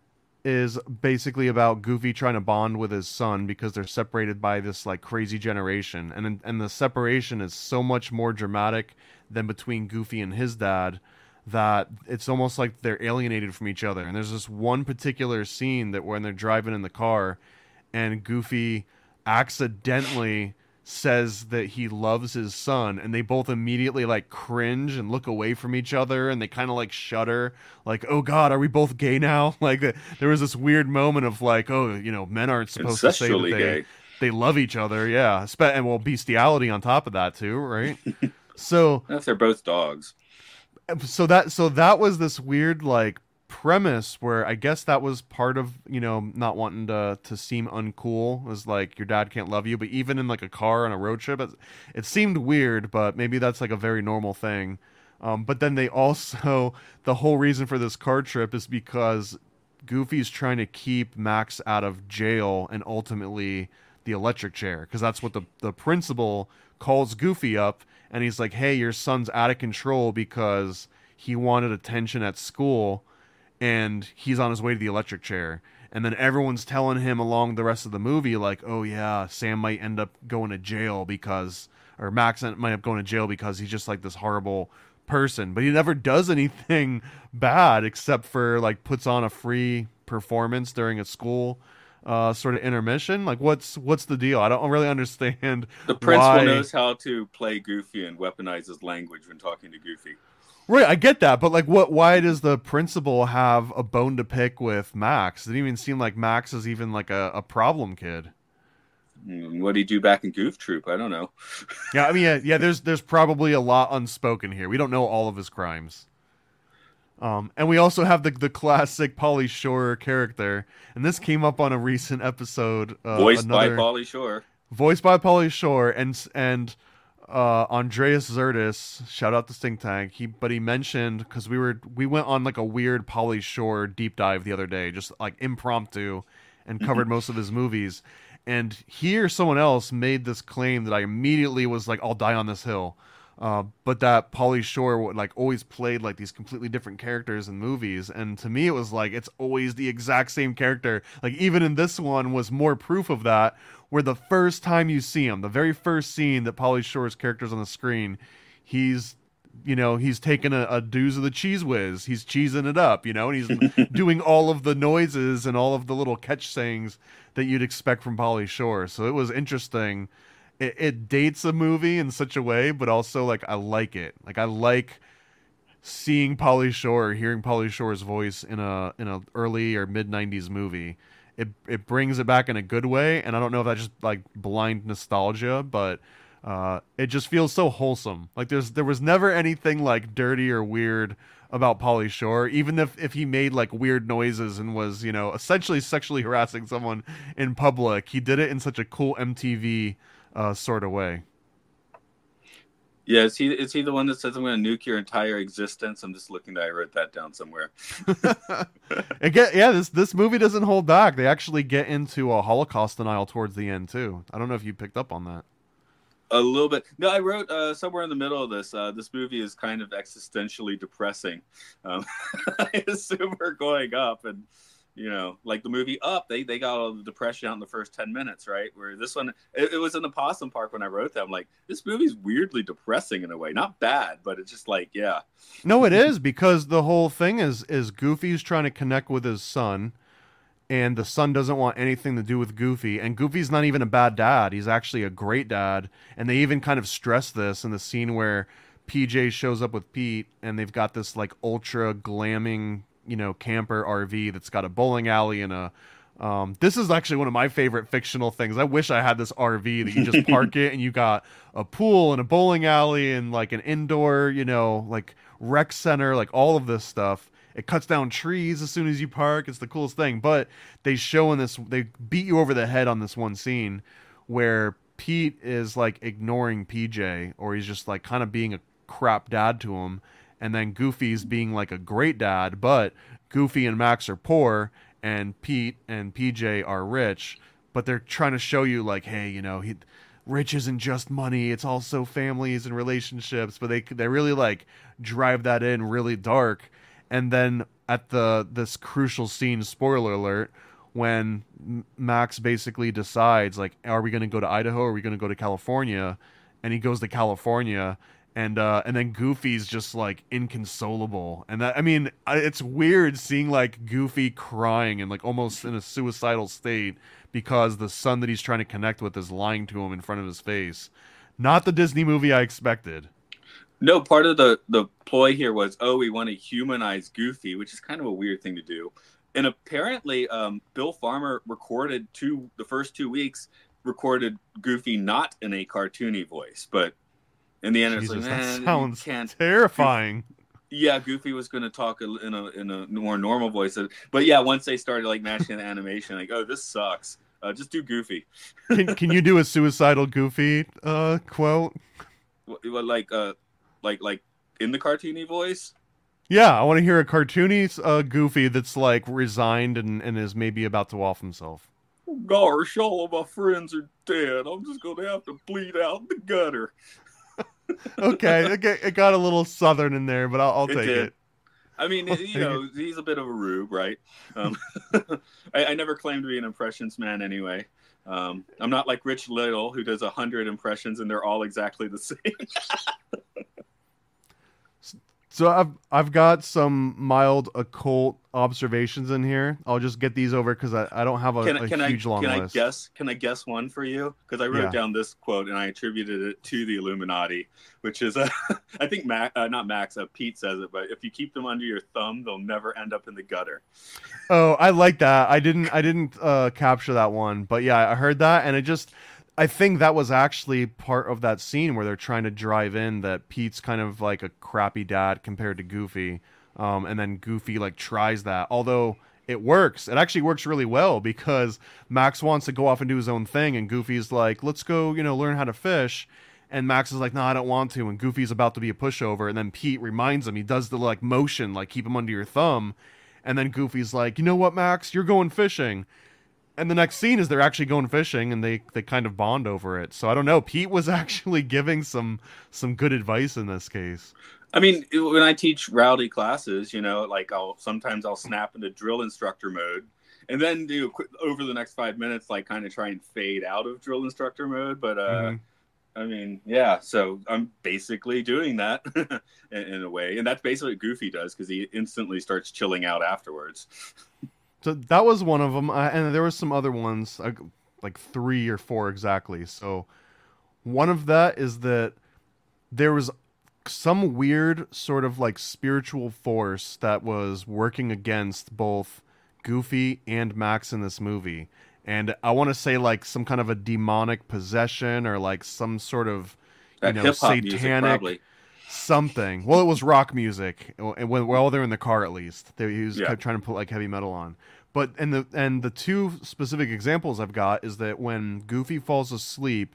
is basically about Goofy trying to bond with his son because they're separated by this like crazy generation, and and the separation is so much more dramatic than between Goofy and his dad that it's almost like they're alienated from each other. And there's this one particular scene that when they're driving in the car, and Goofy accidentally says that he loves his son, and they both immediately like cringe and look away from each other, and they kind of like shudder, like, oh god, are we both gay now? Like the, there was this weird moment of like, oh, you know, men aren't supposed to say that Incestually they, gay. they love each other. Yeah, Spe- and well, bestiality on top of that too, right? So if they're both dogs. so that so that was this weird like premise where I guess that was part of, you know, not wanting to to seem uncool, was like your dad can't love you, but even in like a car on a road trip, it, it seemed weird, but maybe that's like a very normal thing. Um, but then they also, the whole reason for this car trip is because Goofy's trying to keep Max out of jail and ultimately the electric chair, because that's what the the principal calls Goofy up, and he's like, hey, your son's out of control because he wanted attention at school and he's on his way to the electric chair. And then everyone's telling him along the rest of the movie, like, oh yeah, Sam might end up going to jail because, or Max might end up going to jail because he's just like this horrible person. But he never does anything bad except for like puts on a free performance during a school uh, sort of intermission. Like, what's what's the deal? I don't really understand. The principal why... knows how to play Goofy and weaponize his language when talking to Goofy. Right, I get that, but like, what? Why does the principal have a bone to pick with Max? It didn't even seem like Max is even like a, a problem kid. What did he do back in Goof Troop? I don't know. Yeah, I mean, yeah, yeah. There's there's probably a lot unspoken here. We don't know all of his crimes. Um, and we also have the the classic Pauly Shore character, and this came up on a recent episode. Uh, Voiced another, by Pauly Shore. Voiced by Pauly Shore, and and. Uh, Andreas Zertis, shout out to Stink Tank. He, but he mentioned, because we were we went on like a weird Pauly Shore deep dive the other day, just like impromptu, and covered most of his movies. And he or someone else made this claim that I immediately was like, I'll die on this hill. Uh, but that Pauly Shore would like always played like these completely different characters in movies, and to me it was like it's always the exact same character. Like even in this one was more proof of that, where the first time you see him, the very first scene that Pauly Shore's character's on the screen, he's you know he's taking a, a dooze of the Cheese Whiz, he's cheesing it up, you know, and he's doing all of the noises and all of the little catch sayings that you'd expect from Pauly Shore. So it was interesting. It, it dates a movie in such a way, but also like I like it. Like I like seeing Pauly Shore, hearing Pauly Shore's voice in a in a early or mid nineties movie. It it brings it back in a good way, and I don't know if that's just like blind nostalgia, but uh, it just feels so wholesome. Like there's there was never anything like dirty or weird about Pauly Shore, even if, if he made like weird noises and was, you know, essentially sexually harassing someone in public. He did it in such a cool M T V uh, sort of way. Yeah, is he is he the one that says I'm going to nuke your entire existence? I'm just looking. I wrote that down somewhere. It get, yeah, this this movie doesn't hold back. They actually get into a Holocaust denial towards the end too. I don't know if you picked up on that. A little bit. No, I wrote uh, somewhere in the middle of this. Uh, this movie is kind of existentially depressing. Um, I assume we're going up, and you know, like the movie Up, they they got all the depression out in the first ten minutes, right? Where this one, it, it was in the Possum Park when I wrote that. I'm like, this movie's weirdly depressing in a way. Not bad, but it's just like, yeah. No, it is, because the whole thing is is Goofy's trying to connect with his son. And the son doesn't want anything to do with Goofy. And Goofy's not even a bad dad. He's actually a great dad. And they even kind of stress this in the scene where P J shows up with Pete, and they've got this like ultra glamming, you know, camper R V that's got a bowling alley and a... Um, this is actually one of my favorite fictional things. I wish I had this R V that you just park it and you got a pool and a bowling alley and like an indoor, you know, like rec center, like all of this stuff. It cuts down trees as soon as you park. It's the coolest thing. But they show in this, they beat you over the head on this one scene where Pete is like ignoring P J, or he's just like kind of being a crap dad to him. And then Goofy's being like a great dad, but Goofy and Max are poor and Pete and P J are rich. But they're trying to show you like, hey, you know, he, rich isn't just money. It's also families and relationships. But they, they really like drive that in really dark. And then at the this crucial scene, spoiler alert, when M- Max basically decides, like, are we going to go to Idaho or are we going to go to California? And he goes to California, and uh, and then Goofy's just, like, inconsolable. And that, I mean, it's weird seeing, like, Goofy crying and, like, almost in a suicidal state because the son that he's trying to connect with is lying to him in front of his face. Not the Disney movie I expected. No, part of the, the ploy here was, oh, we want to humanize Goofy, which is kind of a weird thing to do. And apparently, um, Bill Farmer recorded two, the first two weeks, recorded Goofy not in a cartoony voice. But in the end, Jesus, it's like, man, that sounds you can't. terrifying. Yeah, Goofy was going to talk in a in a more normal voice. But yeah, once they started like matching the animation, like, oh, this sucks. Uh, just do Goofy. can, can you do a suicidal Goofy uh, quote? What, like, uh, like, like in the cartoony voice? Yeah, I want to hear a cartoony uh, Goofy that's like resigned and, and is maybe about to off himself. Gosh, all of my friends are dead. I'm just going to have to bleed out in the gutter. Okay, it, get, it got a little southern in there, but I'll, I'll It take did. it. I mean, I'll you know, he's a bit of a rube, right? Um, I, I never claimed to be an impressions man anyway. Um, I'm not like Rich Little, who does a hundred impressions and they're all exactly the same. So I've I've got some mild occult observations in here. I'll just get these over because I, I don't have a, Can, a can huge I, long can list. I guess? Can I guess one for you? Because I wrote Yeah. down this quote and I attributed it to the Illuminati, which is, uh, I think Mac, uh, not Max, uh, Pete says it, but if you keep them under your thumb, they'll never end up in the gutter. Oh, I like that. I didn't I didn't uh, capture that one, but yeah, I heard that, and it just I think that was actually part of that scene where they're trying to drive in that Pete's kind of like a crappy dad compared to Goofy, um, and then Goofy like tries that. Although it works, it actually works really well because Max wants to go off and do his own thing, and Goofy's like, "Let's go, you know, learn how to fish." And Max is like, "No, I don't want to." And Goofy's about to be a pushover, and then Pete reminds him. He does the like motion, like keep him under your thumb, and then Goofy's like, "You know what, Max? You're going fishing." And the next scene is they're actually going fishing, and they, they kind of bond over it. So I don't know. Pete was actually giving some some good advice in this case. I mean, when I teach rowdy classes, you know, like I'll sometimes I'll snap into drill instructor mode, and then do over the next five minutes, like kind of try and fade out of drill instructor mode. But uh, Mhm. I mean, yeah. So I'm basically doing that in, in a way, and that's basically what Goofy does because he instantly starts chilling out afterwards. So that was one of them, uh, and there were some other ones, uh, like three or four exactly. So one of that is that there was some weird sort of like spiritual force that was working against both Goofy and Max in this movie. And I want to say like some kind of a demonic possession or like some sort of, you That know, hip-hop music, satanic probably. something. Well, it was rock music, and when while they're in the car, at least they he was Yeah. kept trying to put like heavy metal on. But and the and the two specific examples I've got is that when Goofy falls asleep,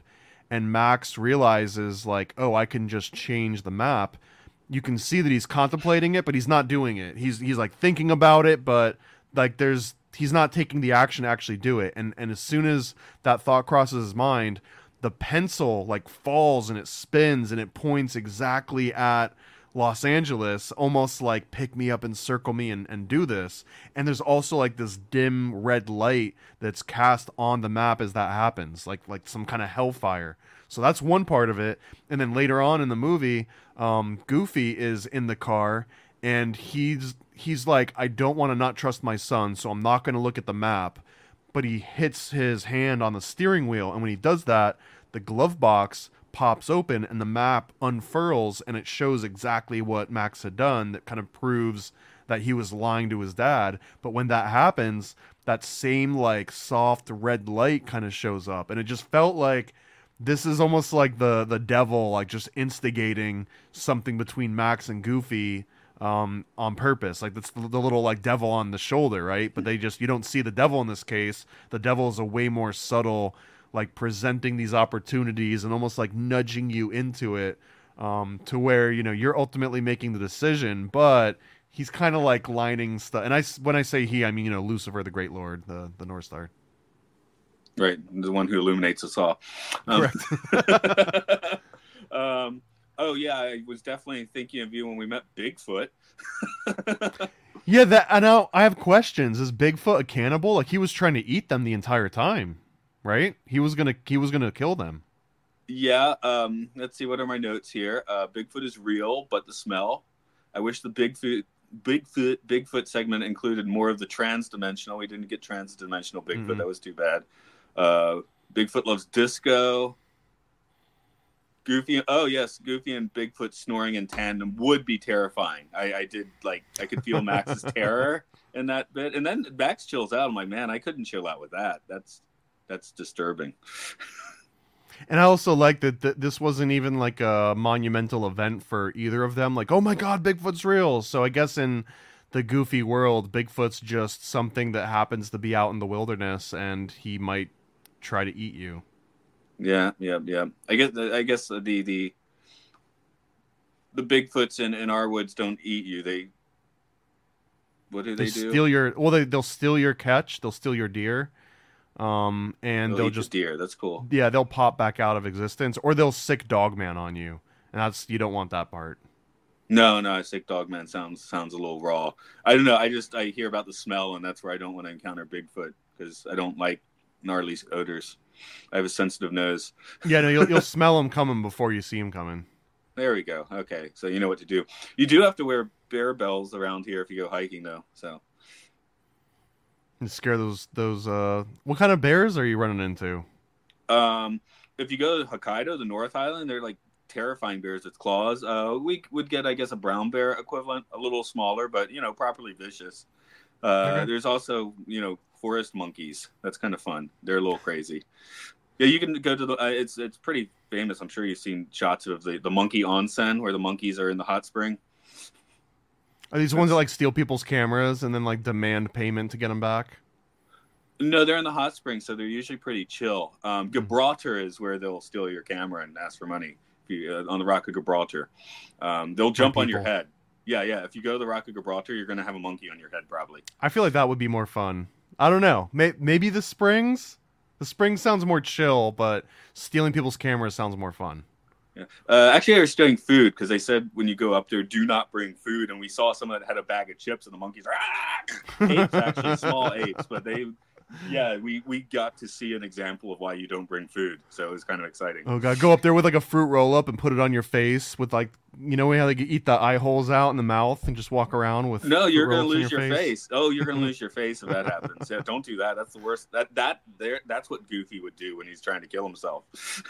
and Max realizes like, oh, I can just change the map. You can see that he's contemplating it, but he's not doing it. He's he's like thinking about it, but like there's he's not taking the action to actually do it. And and as soon as that thought crosses his mind, the pencil like falls and it spins and it points exactly at Los Angeles, almost like pick me up and circle me and, and do this. And there's also like this dim red light that's cast on the map as that happens, like like some kind of hellfire. So that's one part of it. And then later on in the movie, um, Goofy is in the car and he's he's like, I don't want to not trust my son, so I'm not going to look at the map. But he hits his hand on the steering wheel, and when he does that, the glove box pops open and the map unfurls, and it shows exactly what Max had done. That kind of proves that he was lying to his dad. But when that happens, that same like soft red light kind of shows up, and it just felt like this is almost like the the devil like just instigating something between Max and Goofy um on purpose. Like that's the, the little like devil on the shoulder, right? But they just, you don't see the devil in this case. The devil is a way more subtle, like presenting these opportunities and almost like nudging you into it, um, to where, you know, you're ultimately making the decision, but he's kind of like lining stuff. And I, when I say he, I mean, you know, Lucifer, the Great Lord, the, the North Star. Right. The one who illuminates us all. Um, Correct. um, oh yeah. I was definitely thinking of you when we met Bigfoot. Yeah. That, I know I have questions. Is Bigfoot a cannibal? Like he was trying to eat them the entire time. Right? He was gonna he was gonna kill them. Yeah. Um, let's see. What are my notes here? Uh, Bigfoot is real, but the smell. I wish the Bigfoot Bigfoot Bigfoot segment included more of the trans-dimensional. We didn't get trans-dimensional Bigfoot. Mm-hmm. That was too bad. Uh, Bigfoot loves disco. Goofy. Oh yes, Goofy and Bigfoot snoring in tandem would be terrifying. I, I did like I could feel Max's terror in that bit, and then Max chills out. I'm like, man, I couldn't chill out with that. That's That's disturbing. And I also like that th- this wasn't even like a monumental event for either of them. Like, oh my God, Bigfoot's real. So I guess in the Goofy world, Bigfoot's just something that happens to be out in the wilderness, and he might try to eat you. Yeah, yeah, yeah. I guess I guess the the the Bigfoots in, in our woods don't eat you. They what do they, They do? steal your well, they they'll steal your catch. They'll steal your deer. Um, and They'll they'll eat the just deer. That's cool. Yeah, they'll pop back out of existence, or they'll sick Dogman on you, and that's you don't want that part. No, no, sick dog man sounds sounds a little raw. I don't know. I just I hear about the smell, and that's where I don't want to encounter Bigfoot because I don't like gnarly odors. I have a sensitive nose. Yeah, no, you'll you'll smell them coming before you see them coming. There we go. Okay, so you know what to do. You do have to wear bear bells around here if you go hiking, though. So. And scare those those. Uh, what kind of bears are you running into? Um, if you go to Hokkaido, the North Island, they're like terrifying bears with claws. Uh, we would get, I guess, a brown bear equivalent, a little smaller, but you know, properly vicious. Uh, Okay. There's also, you know, forest monkeys. That's kind of fun. They're a little crazy. Yeah, you can go to the. Uh, it's it's pretty famous. I'm sure you've seen shots of the the monkey onsen where the monkeys are in the hot spring. Are these ones that like steal people's cameras and then like demand payment to get them back? No, they're in the hot springs, so they're usually pretty chill. Um, Gibraltar is where they'll steal your camera and ask for money. If you, uh, on the Rock of Gibraltar, um, they'll jump on your people. head. Yeah, yeah. If you go to the Rock of Gibraltar, you're going to have a monkey on your head, probably. I feel like that would be more fun. I don't know. May- maybe the springs. The springs sounds more chill, but stealing people's cameras sounds more fun. Yeah. Uh, actually, they were stealing food because they said when you go up there, do not bring food. And we saw someone that had a bag of chips, and the monkeys are ah! apes, actually small apes, but they. Yeah, we, we got to see an example of why you don't bring food, so it was kind of exciting. Oh god, go up there with like a fruit roll up and put it on your face with like, you know how they eat the eye holes out in the mouth and just walk around with. No, fruit you're gonna roll-ups in lose your, face. face. Oh, you're gonna lose your face if that happens. Yeah, don't do that. That's the worst. That that there. That's what Goofy would do when he's trying to kill himself.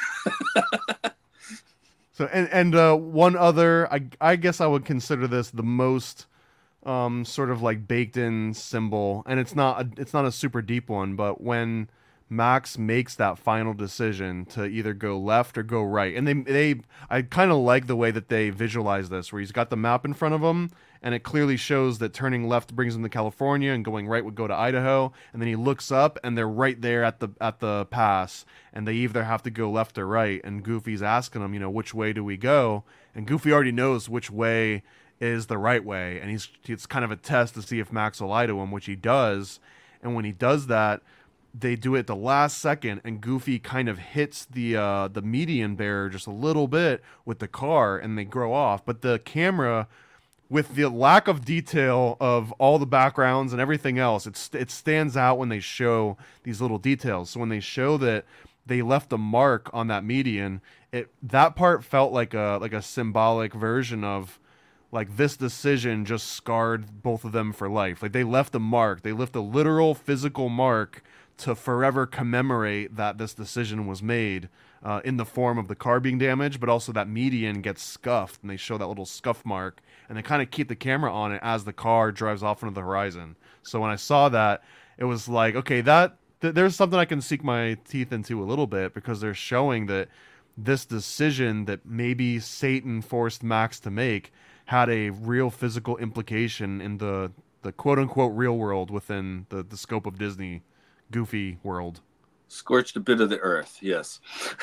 So and and uh, one other, I I guess I would consider this the most um sort of like baked in symbol, and it's not a, it's not a super deep one, but when Max makes that final decision to either go left or go right. And they, they, I kind of like the way that they visualize this, where he's got the map in front of him, and it clearly shows that turning left brings him to California, and going right would go to Idaho. And then he looks up, and they're right there at the at the pass, and they either have to go left or right. And Goofy's asking him, you know, which way do we go? And Goofy already knows which way is the right way, and he's it's kind of a test to see if Max will lie to him, which he does. And when he does that, they do it at the last second, and Goofy kind of hits the uh, the median barrier just a little bit with the car, and they grow off. But the camera, with the lack of detail of all the backgrounds and everything else, it's, it stands out when they show these little details. So when they show that they left a mark on that median, it that part felt like a like a symbolic version of, like, this decision just scarred both of them for life. Like, they left a mark. They left a literal physical mark to forever commemorate that this decision was made, uh, in the form of the car being damaged, but also that median gets scuffed, and they show that little scuff mark, and they kind of keep the camera on it as the car drives off into the horizon. So when I saw that, it was like, okay, that th- there's something I can sink my teeth into a little bit, because they're showing that this decision that maybe Satan forced Max to make had a real physical implication in the, the quote-unquote real world within the, the scope of Disney Goofy world. Scorched a bit of the earth, yes.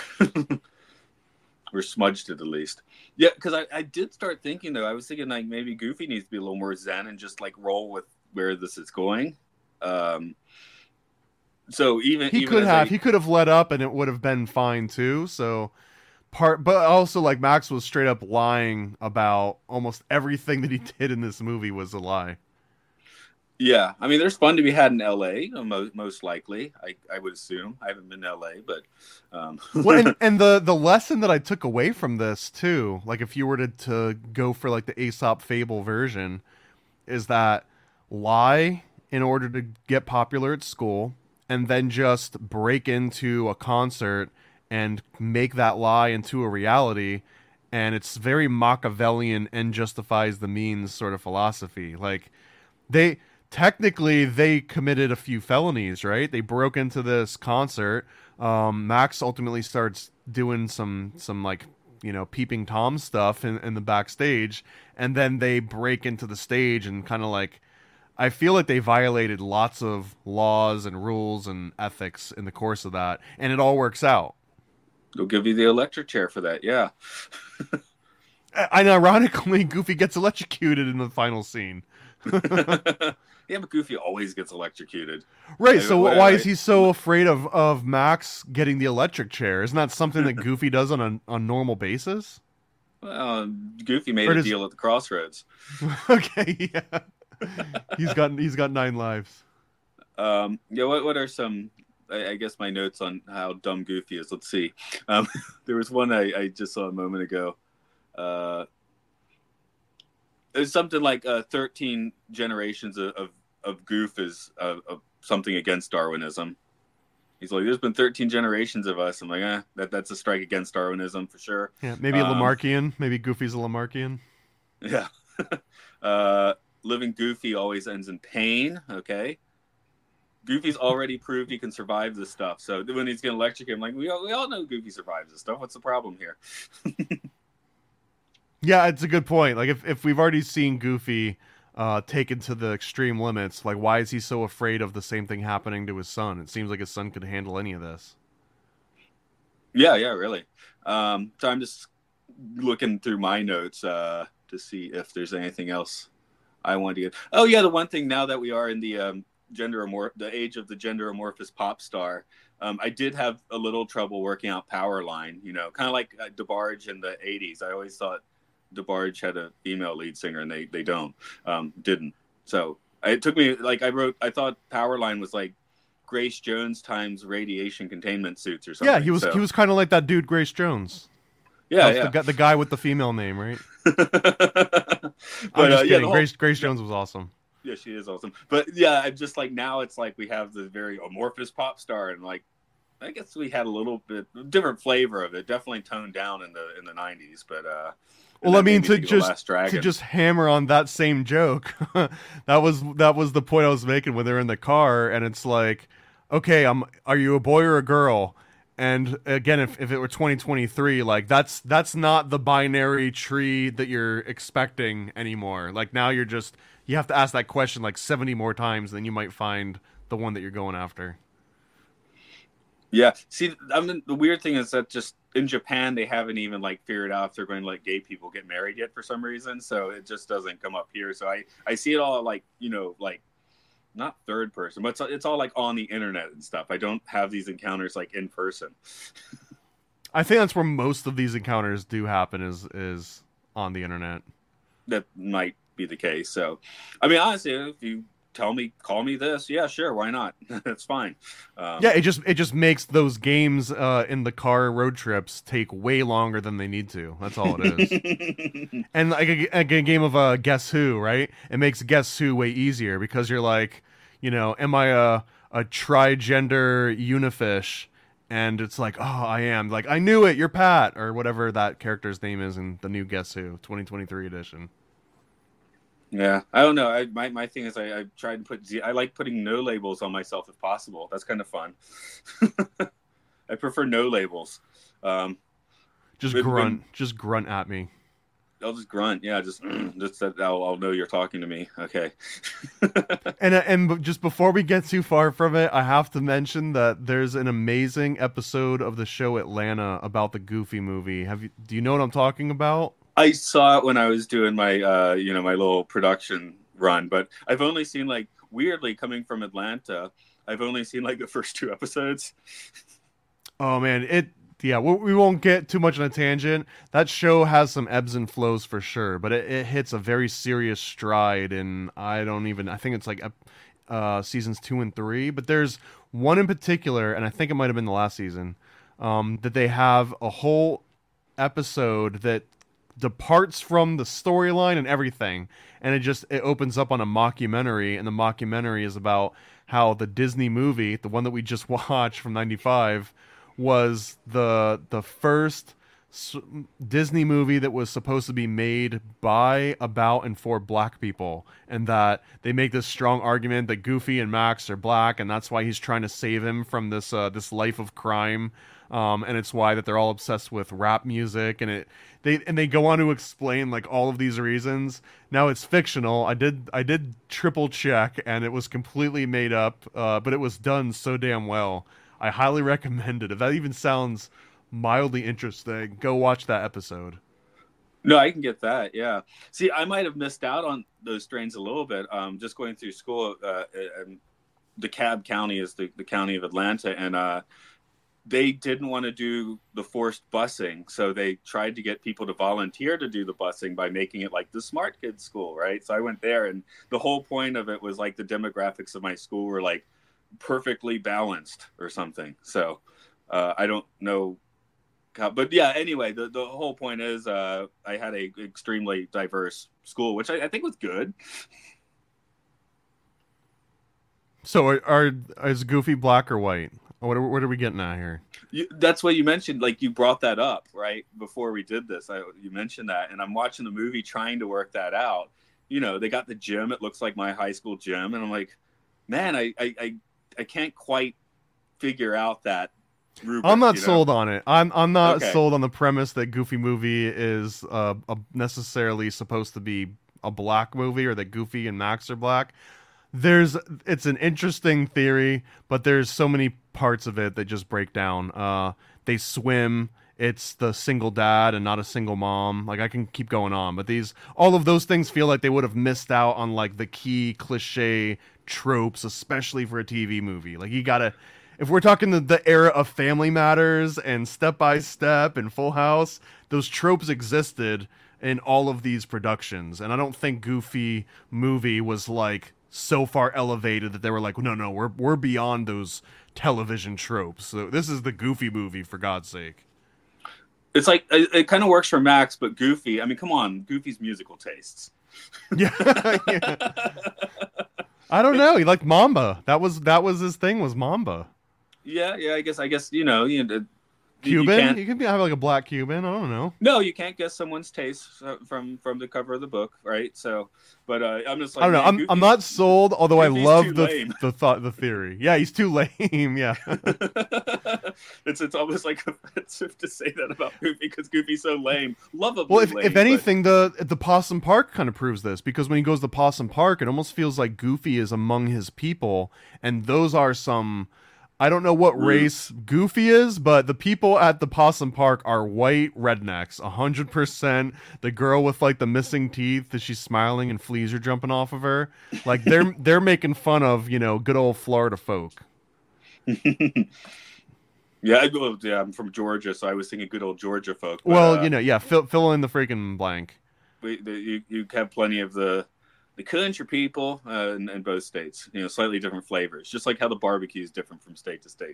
Or smudged it at least. Yeah, because I, I did start thinking, though, I was thinking, like, maybe Goofy needs to be a little more zen and just, like, roll with where this is going. Um, so even he even could have I, he could have let up, and it would have been fine too. So part, but also, like, Max was straight up lying about almost everything that he did in this movie was a lie. Yeah, I mean, there's fun to be had in L A, most, most likely. I, I would assume. I haven't been to L A, but um. well, and, and the the lesson that I took away from this too, like, if you were to, to go for, like, the Aesop Fable version, is that lie in order to get popular at school, and then just break into a concert and make that lie into a reality. And it's very Machiavellian and justifies the means sort of philosophy. Like, they technically they committed a few felonies, right? They broke into this concert. Um, Max ultimately starts doing some some like, you know, peeping Tom stuff in, in the backstage, and then they break into the stage and kind of, like, I feel like they violated lots of laws and rules and ethics in the course of that, and it all works out. They'll give you the electric chair for that, yeah. And ironically, Goofy gets electrocuted in the final scene. Yeah, but Goofy always gets electrocuted. Right, Like, so what- why like- is he so afraid of, of Max getting the electric chair? Isn't that something that Goofy does on a on normal basis? Well, Goofy made Or a does- deal at the crossroads. Okay, yeah. He's got he's got nine lives. Um, yeah, what what are some? I, I guess my notes on how dumb Goofy is. Let's see. Um, there was one I, I just saw a moment ago. Uh, it's something like uh, thirteen generations of, of, of Goof is uh, of something against Darwinism. He's like, there's been thirteen generations of us. I'm like, eh, that that's a strike against Darwinism for sure. Yeah, maybe a Um, Lamarckian. Maybe Goofy's a Lamarckian. Yeah. uh, living Goofy always ends in pain. Okay. Goofy's already proved he can survive this stuff. So when he's going to electrocute him, like, we all, we all know Goofy survives this stuff. What's the problem here? Yeah, it's a good point. Like, if, if we've already seen Goofy uh, taken to the extreme limits, like, why is he so afraid of the same thing happening to his son? It seems like his son could handle any of this. Yeah, yeah, really. Um, so I'm just looking through my notes uh, to see if there's anything else I want to get. Oh, yeah, the one thing now that we are in the um, gender amor- the age of the gender amorphous pop star, um, I did have a little trouble working out Powerline, you know, kind of like uh, DeBarge in the eighties. I always thought DeBarge had a female lead singer, and they they don't, um, didn't. So it took me, like, I wrote, I thought Powerline was like Grace Jones times radiation containment suits or something. Yeah, he was so, he was kind of like that dude Grace Jones. yeah, That's yeah. The, guy- the guy with the female name, right? but I'm just uh, yeah, kidding. the whole, Grace Grace Jones was awesome. yeah, she is awesome. But yeah, I'm just like, now it's like we have the very amorphous pop star, and like, I guess we had a little bit different flavor of it. Definitely toned down in the in the nineties, but uh. Well, I mean, to maybe just Last to Dragon. just hammer on that same joke, that was that was the point I was making when they're in the car, and it's like, okay, I'm are you a boy or a girl? And again, if, if it were twenty twenty-three, like that's that's not the binary tree that you're expecting anymore. Like now you're just you have to ask that question like seventy more times, then you might find the one that you're going after. Yeah. See, I mean, the weird thing is that just in Japan, they haven't even like figured out if they're going to let gay people get married yet for some reason. So it just doesn't come up here. So I, I see it all like, you know, like not third person, but it's, it's all like on the internet and stuff. I don't have these encounters like in person. I think that's where most of these encounters do happen is, is on the internet. That might be the case. So, I mean, honestly, if you tell me, call me this. Yeah, sure. Why not? That's fine. Um, yeah. It just, it just makes those games uh, in the car road trips take way longer than they need to. That's all it is. And like a, a game of uh, Guess Who, right? It makes Guess Who way easier because you're like, you know, am I a, a trigender unifish? And it's like, oh, I am. Like, I knew it. You're Pat. Or whatever that character's name is in the new Guess Who twenty twenty-three edition. Yeah, I don't know. I, my my thing is I, I try to put Z. I like putting no labels on myself if possible. That's kind of fun. I prefer no labels. Um, just but, grunt. but, just grunt at me. I'll just grunt. Yeah, just just that I'll, I'll know you're talking to me. Okay. and and just before we get too far from it, I have to mention that there's an amazing episode of the show Atlanta about the Goofy movie. Have you? Do you know what I'm talking about? I saw it when I was doing my, uh, you know, my little production run, but I've only seen like weirdly coming from Atlanta. I've only seen like the first two episodes. Oh man, it yeah. We, we won't get too much on a tangent. That show has some ebbs and flows for sure, but it, it hits a very serious stride. And I don't even. I think it's like uh, seasons two and three. But there's one in particular, and I think it might have been the last season, um, that they have a whole episode that departs from the storyline and everything, and it just it opens up on a mockumentary, and the mockumentary is about how the Disney movie, the one that we just watched from ninety-five, was the the first s- Disney movie that was supposed to be made by, about, and for black people, and that they make this strong argument that Goofy and Max are black, and that's why he's trying to save him from this uh, this life of crime. Um, and it's why that they're all obsessed with rap music, and it they and they go on to explain like all of these reasons. Now it's fictional. I did I did triple check, and it was completely made up, uh, but it was done so damn well. I highly recommend it. If that even sounds mildly interesting, go watch that episode. No, I can get that. Yeah. See, I might have missed out on those strains a little bit. Um, just going through school, uh, and DeKalb County is the, the county of Atlanta, and uh. they didn't want to do the forced busing, so they tried to get people to volunteer to do the busing by making it like the smart kids school, right? So I went there, and the whole point of it was like the demographics of my school were like perfectly balanced or something. So uh, I don't know how, but yeah, anyway, the, the whole point is uh, I had a extremely diverse school, which I, I think was good. So are, are is Goofy black or white? What are, what are we getting at here? You, that's what you mentioned. Like you brought that up right before we did this. I, you mentioned that, and I'm watching the movie trying to work that out. You know, they got the gym. It looks like my high school gym, and I'm like, man, I I I, I can't quite figure out that rubric. I'm not you know? sold on it. I'm I'm not Okay. sold on the premise that Goofy movie is uh, a necessarily supposed to be a black movie, or that Goofy and Max are black. There's it's an interesting theory, but there's so many parts of it that just break down. Uh, they swim. It's the single dad and not a single mom. Like I can keep going on, but these all of those things feel like they would have missed out on like the key cliche tropes, especially for a T V movie. Like you gotta, if we're talking the, the era of Family Matters and Step by Step and Full House, those tropes existed in all of these productions, and I don't think Goofy movie was like so far elevated that they were like, no, no, we're we're beyond those television tropes. So this is the Goofy movie, for God's sake. It's like it, it kind of works for Max, but Goofy. I mean, come on, Goofy's musical tastes. Yeah, yeah. I don't know. He liked Mamba. That was that was his thing. Was Mamba. Yeah, yeah. I guess I guess you know, you know You Cuban? can't- You could be have like a black Cuban. I don't know. No, you can't guess someone's taste uh, from from the cover of the book, right? So, but uh, I'm just like, I don't know. man, I'm I'm Goofy's- not sold. Although I Goofy's love too the lame. the thought the theory. Yeah, he's too lame. Yeah. it's it's almost like offensive to say that about Goofy because Goofy's so lame. Lovably Well, if lame, if but- anything, the the Possum Park kind of proves this because when he goes to Possum Park, it almost feels like Goofy is among his people, and those are some. I don't know what race Goofy is, but the people at the Possum Park are white rednecks, a hundred percent. The girl with like the missing teeth, that she's smiling and fleas are jumping off of her, like they're they're making fun of you know good old Florida folk. Yeah, I, well, yeah, I'm from Georgia, so I was thinking good old Georgia folk. but, Well, uh, you know, yeah, fill fill in the freaking blank. we, the, you you have plenty of the the country people uh, in, in both states. You know, slightly different flavors, just like how the barbecue is different from state to state.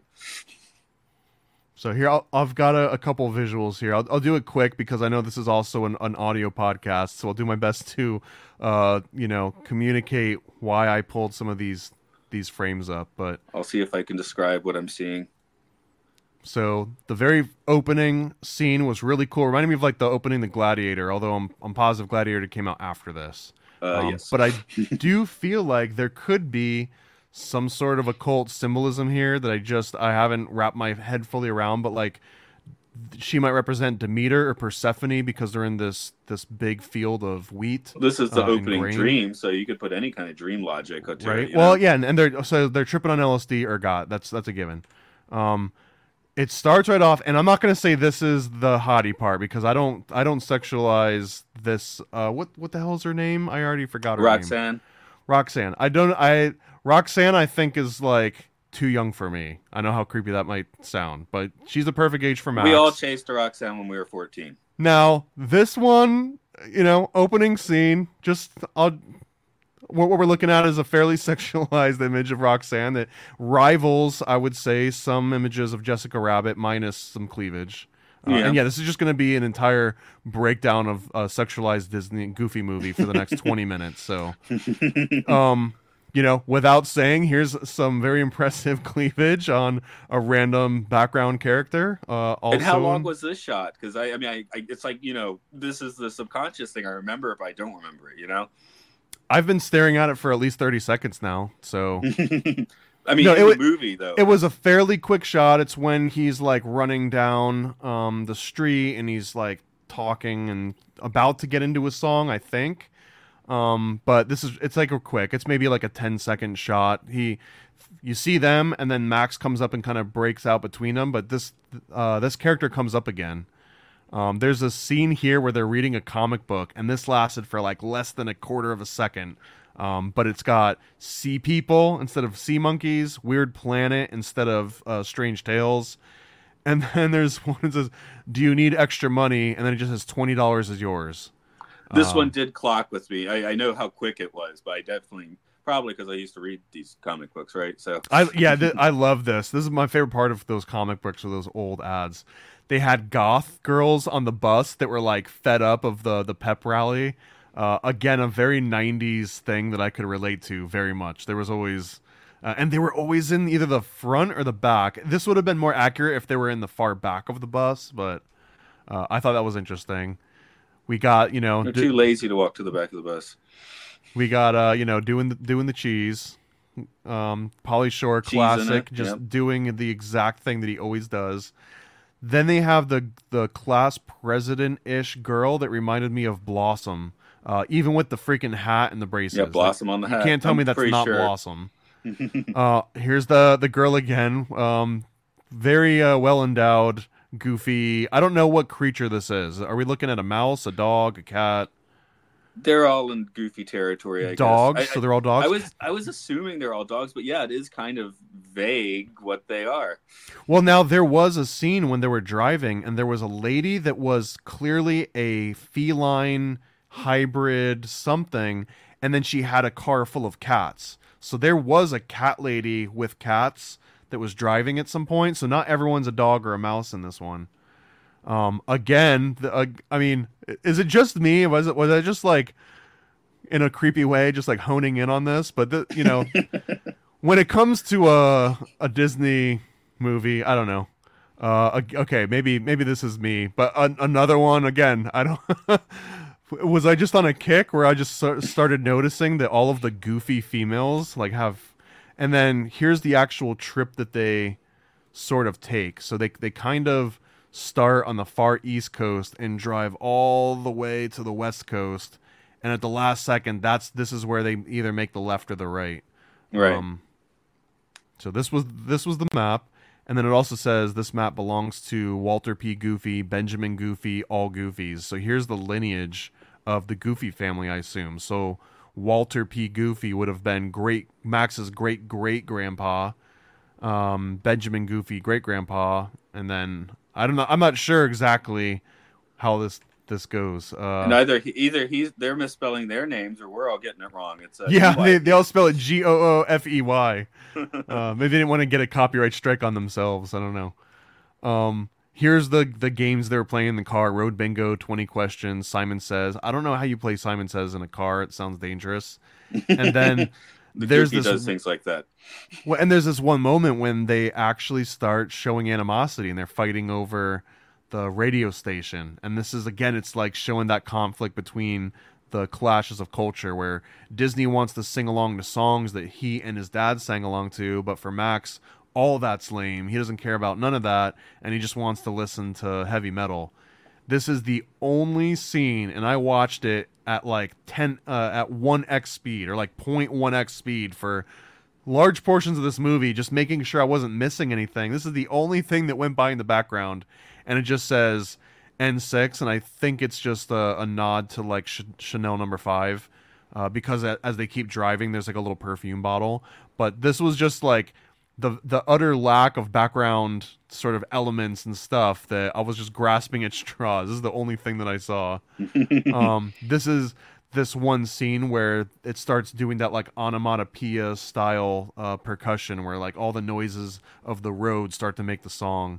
So here, I'll, I've got a, a couple visuals here. I'll, I'll do it quick because I know this is also an, an audio podcast. So I'll do my best to, uh, you know, communicate why I pulled some of these these frames up. But I'll see if I can describe what I'm seeing. so the very opening scene was really cool. Reminded me of like the opening of Gladiator. Although I'm I'm positive Gladiator came out after this. Uh, Um, yes, But I do feel like there could be some sort of occult symbolism here that I just I haven't wrapped my head fully around. But like, she might represent Demeter or Persephone because they're in this this big field of wheat. this is the uh, and opening grain. dream, so you could put any kind of dream logic to Right. it. you Well, know? yeah, and, and they're so they're tripping on L S D or God. That's that's a given. Um, it starts right off, and I'm not going to say this is the hottie part because I don't I don't sexualize this. Uh, what what the hell is her name? I already forgot her name. Roxanne. Roxanne. I don't. I Roxanne. I think is like too young for me. I know how creepy that might sound, but she's the perfect age for Max. We all chased a Roxanne when we were fourteen. Now this one, you know, opening scene. Just I'll. What what we're looking at is a fairly sexualized image of Roxanne that rivals, I would say, some images of Jessica Rabbit minus some cleavage. Uh, Yeah. And yeah, this is just going to be an entire breakdown of a sexualized Disney Goofy movie for the next twenty minutes. So, um, you know, without saying, here's some very impressive cleavage on a random background character. Uh, also, And how long was this shot? Because I, I mean, I, I, it's like, you know, this is the subconscious thing. I remember if I don't remember it, you know? I've been staring at it for at least thirty seconds now. So. I mean, No, in it the wa- movie, though. It was a fairly quick shot. It's when he's like running down um, the street and he's like talking and about to get into a song, I think. Um, but this is it's like a quick. It's maybe like a ten second shot. He, you see them, and then Max comes up and kind of breaks out between them. But this uh, this character comes up again. Um, there's a scene here where they're reading a comic book, and this lasted for like less than a quarter of a second. Um, but it's got sea people instead of sea monkeys, Weird Planet instead of uh, Strange Tales, and then there's one that says, "Do you need extra money?" And then it just says twenty dollars is yours. This Um, one did clock with me. I, I know how quick it was, but I definitely, probably because I used to read these comic books, right? So I yeah, th- I love this. This is my favorite part of those comic books or those old ads. They had goth girls on the bus that were like fed up of the the pep rally. Uh, again, a very nineties thing that I could relate to very much. There was always, uh, and they were always in either the front or the back. This would have been more accurate if they were in the far back of the bus, but uh, I thought that was interesting. We got, you know, they're do- too lazy to walk to the back of the bus. we got, uh, you know, doing the, doing the cheese. Um, Pauly Shore Cheese in classic, it, just yep. doing the exact thing that he always does. Then they have the the class president ish girl that reminded me of Blossom, uh, even with the freaking hat and the braces. Yeah, Blossom on the hat. You can't tell I'm me that's pretty not sure. Blossom. uh, here's the the girl again. Um, very uh, well endowed, goofy. I don't know what creature this is. Are we looking at a mouse, a dog, a cat? They're all in goofy territory, I Dogs. guess. I- So they're all dogs. I was I was assuming they're all dogs, but yeah, it is kind of vague what they are. Well, now there was a scene when they were driving, and there was a lady that was clearly a feline hybrid something, and then she had a car full of cats. So there was a cat lady with cats that was driving at some point. So not everyone's a dog or a mouse in this one. Um, again, the, uh, I mean, is it just me? Was it was I just like in a creepy way, just like honing in on this? But the, you know. When it comes to a a Disney movie, I don't know. Uh, okay, maybe maybe this is me, but an- another one again. I don't. Was I just on a kick where I just so- started noticing that all of the goofy females like have, and then here's the actual trip that they sort of take. So they they kind of start on the far east coast and drive all the way to the west coast, and at the last second, that's this is where they either make the left or the right. Right. Um, so this was this was the map. And then it also says this map belongs to Walter P. Goofy, Benjamin Goofy, all Goofies. So here's the lineage of the Goofy family, I assume. So Walter P. Goofy would have been great Max's great great grandpa, um, Benjamin Goofy great grandpa, and then I don't know. I'm not sure exactly how this this goes. Uh, and either he, either he's they're misspelling their names or we're all getting it wrong. It's a yeah, E Y. they, they all spell it G O O F E Y. Uh, maybe they didn't want to get a copyright strike on themselves. I don't know. Um, here's the the games they were playing in the car. Road Bingo, twenty questions. Simon Says. I don't know how you play Simon Says in a car. It sounds dangerous. And then the there's Goofy this does things like that. well, and there's this one moment when they actually start showing animosity and they're fighting over the radio station. And this is, again, it's like showing that conflict between the clashes of culture where Disney wants to sing along to songs that he and his dad sang along to, but for Max, all that's lame. He doesn't care about none of that, and he just wants to listen to heavy metal. This is the only scene, and I watched it at like ten uh, at one x speed or like zero point one x speed for large portions of this movie, just making sure I wasn't missing anything. This is the only thing that went by in the background, and it just says N six, and I think it's just a, a nod to like Ch- Chanel number five, uh, because a, as they keep driving, there's like a little perfume bottle. But this was just like the the utter lack of background sort of elements and stuff that I was just grasping at straws. This is the only thing that I saw. um, this is this one scene where it starts doing that like onomatopoeia style uh, percussion where like all the noises of the road start to make the song.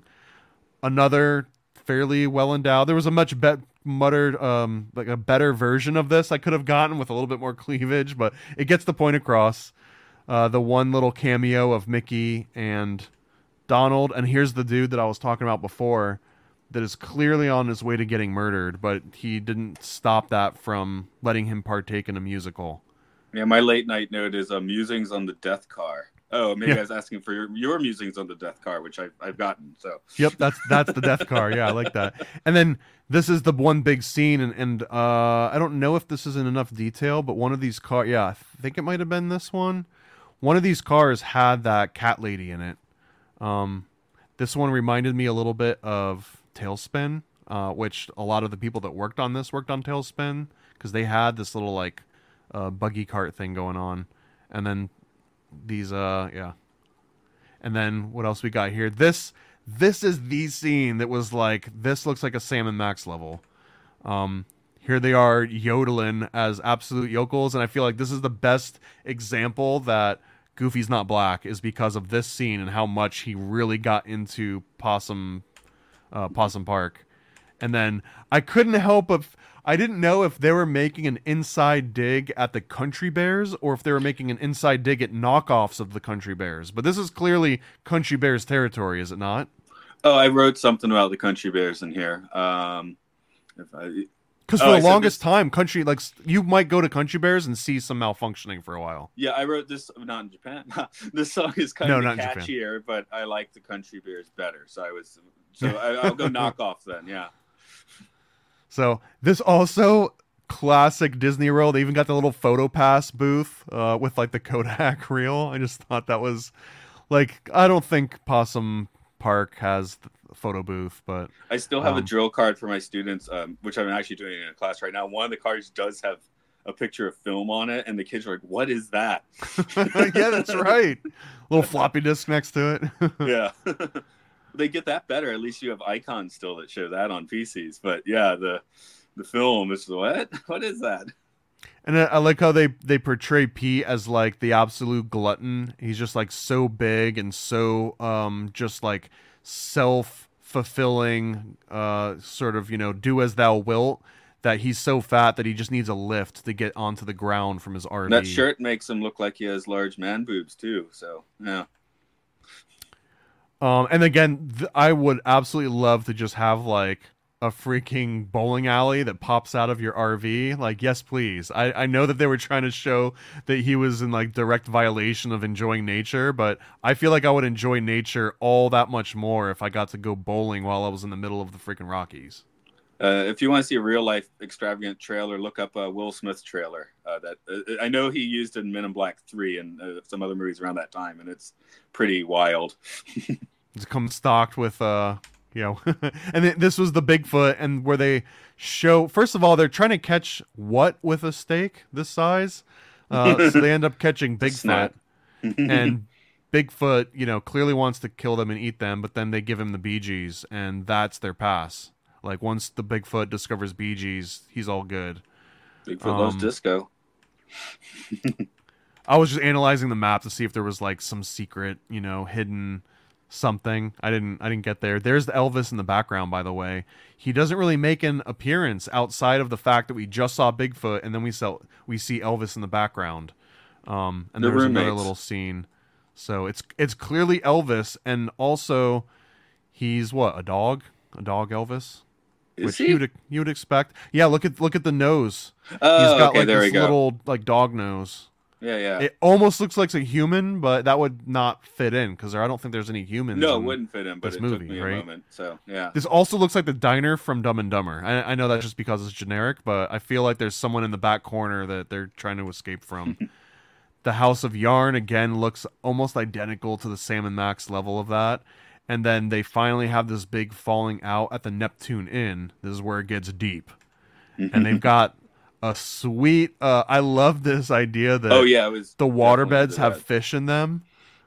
Another fairly well endowed. There was a much bet muttered um like a better version of this I could have gotten with a little bit more cleavage, but it gets the point across. Uh, the one little cameo of Mickey and Donald, and here's the dude that I was talking about before that is clearly on his way to getting murdered, but he didn't stop that from letting him partake in a musical. Yeah, my late night note is uh, musings on the death car. Oh, maybe Yeah. I was asking for your, your musings on the death car, which I've, I've gotten. So Yep, that's that's the death car. Yeah, I like that. And then this is the one big scene, and, and uh, I don't know if this is in enough detail, but one of these cars, yeah, I think it might have been this one. One of these cars had that cat lady in it. Um, this one reminded me a little bit of Tailspin, uh, which a lot of the people that worked on this worked on Tailspin, because they had this little like uh, buggy cart thing going on. And then these, uh, yeah. And then what else we got here? This this is the scene that was like, this looks like a Sam and Max level. Um, here they are yodeling as absolute yokels, and I feel like this is the best example that Goofy's not black is because of this scene and how much he really got into Possum uh, Possum Park. And then I couldn't help if I didn't know if they were making an inside dig at the Country Bears or if they were making an inside dig at knockoffs of the Country Bears. But this is clearly Country Bears territory, is it not? Oh, I wrote something about the Country Bears in here. Um, if I, Because oh, for I the said longest this- time, country like you might go to Country Bears and see some malfunctioning for a while. yeah, I wrote this not in Japan. This song is kind No, of not in Japan. catchier, but I like the Country Bears better. So I was, so I, I'll go knockoff then. Yeah. So this also classic Disney World. They even got the little photo pass booth uh, with like the Kodak reel. I just thought that was like, I don't think Possum Park has the photo booth, but I still have Um, a drill card for my students, um, which I'm actually doing in a class right now. One of the cards does have a picture of film on it, and the kids are like, "What is that?" yeah, that's right. Little floppy disk next to it. Yeah. They get that better. At least you have icons still that show that on P Cs. But yeah, the the film is what? What is that? And I, I like how they, they portray Pete as like the absolute glutton. He's just like so big and so um just like self-fulfilling, uh sort of, you know, do as thou wilt, that he's so fat that he just needs a lift to get onto the ground from his R V. That shirt makes him look like he has large man boobs too. So yeah. Um, and again, th- I would absolutely love to just have like a freaking bowling alley that pops out of your R V. Like, yes, please. I, I know that they were trying to show that he was in like direct violation of enjoying nature, but I feel like I would enjoy nature all that much more if I got to go bowling while I was in the middle of the freaking Rockies. Uh, if you want to see a real life extravagant trailer, look up uh, Will Smith's trailer. Uh, that uh, I know he used in Men in Black three and uh, some other movies around that time, and it's pretty wild. It's come stocked with, uh, you know, and th- this was the Bigfoot, and where they show, first of all, they're trying to catch what with a steak this size? Uh, so they end up catching Bigfoot, and Bigfoot, you know, clearly wants to kill them and eat them, but then they give him the Bee Gees, and that's their pass. Like, once the Bigfoot discovers Bee Gees, he's all good. Bigfoot Um, loves disco. I was just analyzing the map to see if there was like some secret, you know, hidden something. I didn't I didn't get there. There's the Elvis in the background, by the way. He doesn't really make an appearance outside of the fact that we just saw Bigfoot and then we saw we see Elvis in the background. Um and The there was another roommates. little scene. So it's it's clearly Elvis, and also he's what, a dog? A dog Elvis? Is Which he? you would you would expect. Yeah, look at look at the nose. Oh, He's got okay, like there this we go. little like dog nose. Yeah, yeah. It almost looks like a human, but that would not fit in because I don't think there's any humans. no, it in wouldn't fit in, but this it movie, took me right? a moment. So, yeah. This also looks like the diner from Dumb and Dumber. I, I know that just because it's generic, but I feel like there's someone in the back corner that they're trying to escape from. The House of Yarn, again, looks almost identical to the Sam and Max level of that. And then they finally have this big falling out at the Neptune Inn. This is where it gets deep. And they've got a sweet... Uh, I love this idea that Oh, yeah, it was the definitely waterbeds into have that. fish in them.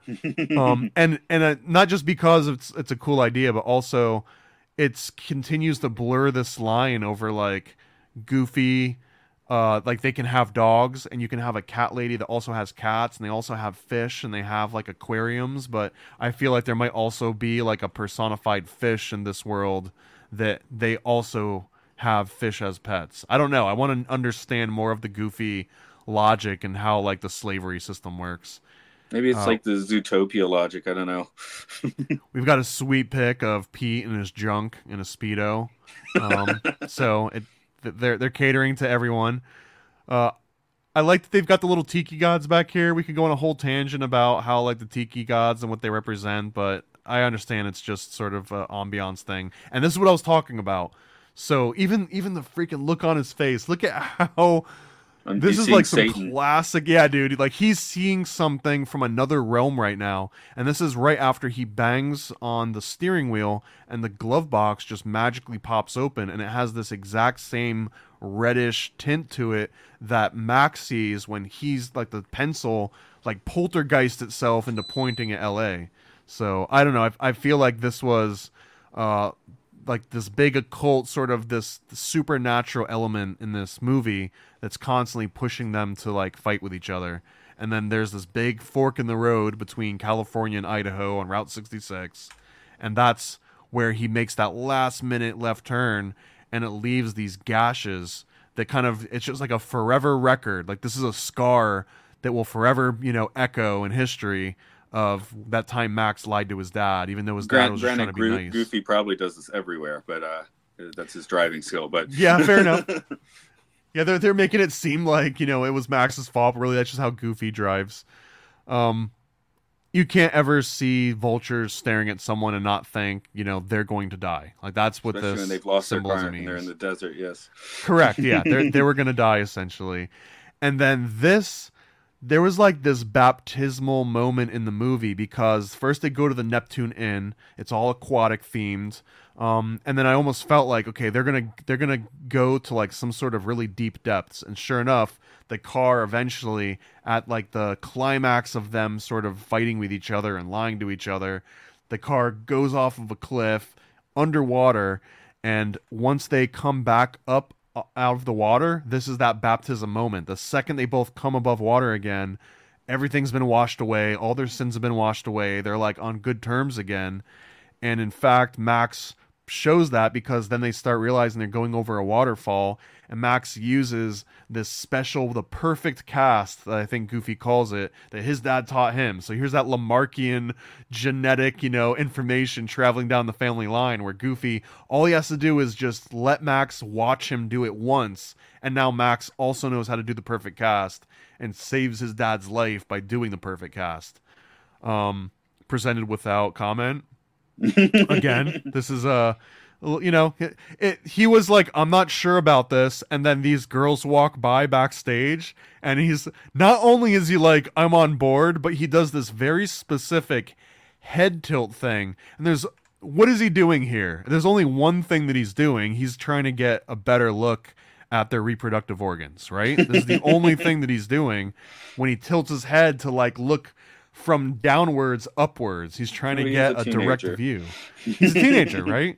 um, and and uh, not just because it's it's a cool idea, but also it's continues to blur this line over like Goofy, uh, like they can have dogs, and you can have a cat lady that also has cats, and they also have fish, and they have like aquariums. But I feel like there might also be like a personified fish in this world that they also have fish as pets. I don't know. I want to understand more of the Goofy logic and how like the slavery system works. Maybe it's Uh, like the Zootopia logic. I don't know. We've got a sweet pic of Pete and his junk in a Speedo. Um, so it, they're they're catering to everyone. Uh, I like that they've got the little tiki gods back here. We could go on a whole tangent about how like the tiki gods and what they represent, but I understand it's just sort of an ambiance thing. And this is what I was talking about. So even even the freaking look on his face. Look at how I'm this is seeing like some Satan. classic, yeah, dude. Like he's seeing something from another realm right now, and this is right after he bangs on the steering wheel, and the glove box just magically pops open, and it has this exact same reddish tint to it that Max sees when he's like the pencil like poltergeist itself into pointing at L A. So I don't know. I, I feel like this was uh, like this big occult sort of this supernatural element in this movie that's constantly pushing them to like fight with each other. And then there's this big fork in the road between California and Idaho on Route sixty-six. And that's where he makes that last minute left turn, and it leaves these gashes that kind of, it's just like a forever record. Like this is a scar that will forever, you know, echo in history of that time Max lied to his dad, even though his dad Grant, was just trying granted, to be Gro- nice. Goofy probably does this everywhere, but uh, that's his driving skill. But Yeah, fair enough. Yeah, they're they're making it seem like, you know, it was Max's fault, but really that's just how Goofy drives. Um, you can't ever see vultures staring at someone and not think, you know, they're going to die. Like that's what Especially this when they've lost their symbolism car and they're in means. the desert. Yes. Correct. Yeah, they they were gonna die essentially, and then this, there was like this baptismal moment in the movie because first they go to the Neptune Inn. It's all aquatic themed, um, and then I almost felt like okay, they're gonna they're gonna go to like some sort of really deep depths, and sure enough, the car eventually at like the climax of them sort of fighting with each other and lying to each other, the car goes off of a cliff underwater. And once they come back up uh, out of the water, this is that baptism moment. The second they both come above water again, everything's been washed away. All their sins have been washed away. They're like on good terms again. And in fact, Max shows that because then they start realizing they're going over a waterfall, and Max uses this special, the perfect cast that I think Goofy calls it, that his dad taught him. So here's that Lamarckian genetic, you know, information traveling down the family line where Goofy, all he has to do is just let Max watch him do it once, and now Max also knows how to do the perfect cast and saves his dad's life by doing the perfect cast. Um, presented without comment. Again, this is a, you know, it, it, he was like, I'm not sure about this, and then these girls walk by backstage, and he's, not only is he like, I'm on board, but he does this very specific head tilt thing, and there's, what is he doing here? There's only one thing that he's doing. He's trying to get a better look at their reproductive organs, right? This is the only thing that he's doing when he tilts his head to like look from downwards upwards. He's trying to Well, get he's a, a direct teenager. view. He's a teenager, right?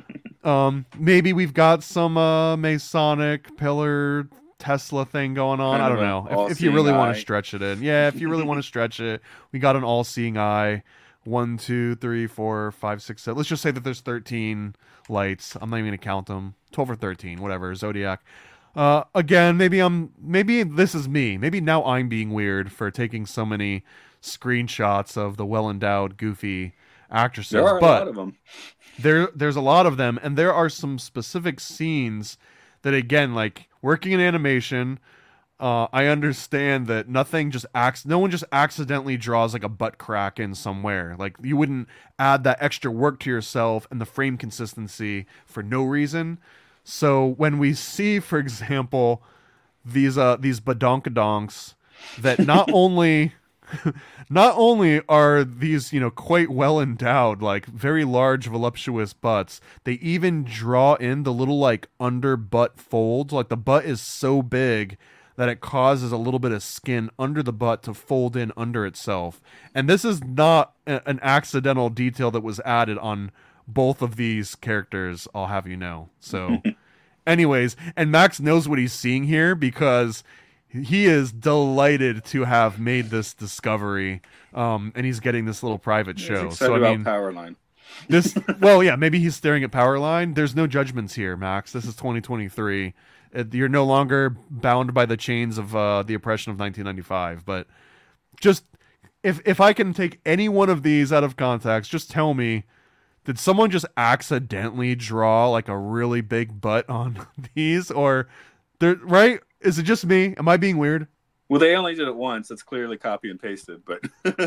Um, maybe we've got some uh, Masonic pillar Tesla thing going on. Kind I of don't an know. If, if you all-seeing really want eye. to stretch it in. Yeah, if you really want to stretch it. We got an all-seeing eye. One, two, three, four, five, six, seven. Let's just say that there's thirteen lights. I'm not even going to count them. twelve or thirteen, whatever. Zodiac. Uh, again, maybe I'm, maybe this is me. Maybe now I'm being weird for taking so many screenshots of the well-endowed, goofy actresses. There are but a lot of them. there, there's a lot of them, and there are some specific scenes that, again, like working in animation, uh, I understand that nothing just acts, no one just accidentally draws like a butt crack in somewhere. Like you wouldn't add that extra work to yourself and the frame consistency for no reason. So when we see, for example, these uh these badonkadonks that not only not only are these, you know, quite well endowed, like very large voluptuous butts, they even draw in the little like under butt folds. Like the butt is so big that it causes a little bit of skin under the butt to fold in under itself. And this is not a- an accidental detail that was added on both of these characters, I'll have you know. So anyways, and Max knows what he's seeing here because he is delighted to have made this discovery, um, and he's getting this little private He's show. excited So I about mean, Powerline. this, well, yeah, maybe he's staring at Powerline. There's no judgments here, Max. This is twenty twenty-three. Uh, You're no longer bound by the chains of uh, the oppression of nineteen ninety-five. But just if if I can take any one of these out of context, just tell me, did someone just accidentally draw like a really big butt on these, or they're right? Is it just me? Am I being weird? Well, they only did it once. It's clearly copy and pasted, but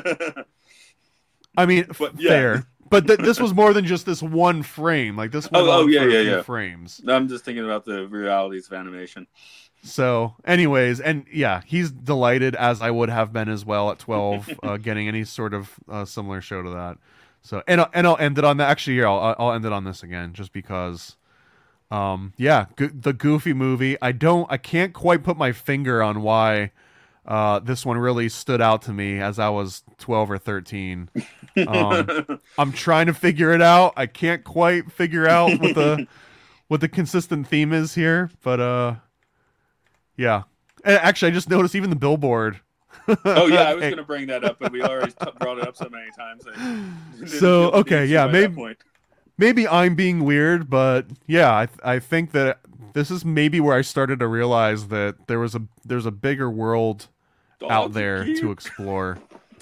I mean, But, yeah. fair. But th- this was more than just this one frame. Like this went Oh, oh, on yeah, for a yeah, few yeah. frames. I'm just thinking about the realities of animation. So, anyways, and yeah, he's delighted, as I would have been as well at twelve, uh, getting any sort of uh, similar show to that. So, and I'll, and I'll end it on that. Actually, here I'll I'll end it on this again, just because. Um, yeah, go- the Goofy movie. I don't, I can't quite put my finger on why uh, this one really stood out to me as I was twelve or thirteen. Um, I'm trying to figure it out. I can't quite figure out what the what the consistent theme is here, but uh, yeah. And actually, I just noticed even the billboard. Oh yeah, I was Hey. going to bring that up, but we already t- brought it up so many times. I didn't So, feel the okay, need to yeah, by that maybe- point. Maybe I'm being weird, but yeah, I th- I think that this is maybe where I started to realize that there was a there's a bigger world Dogs out are there cute. to explore.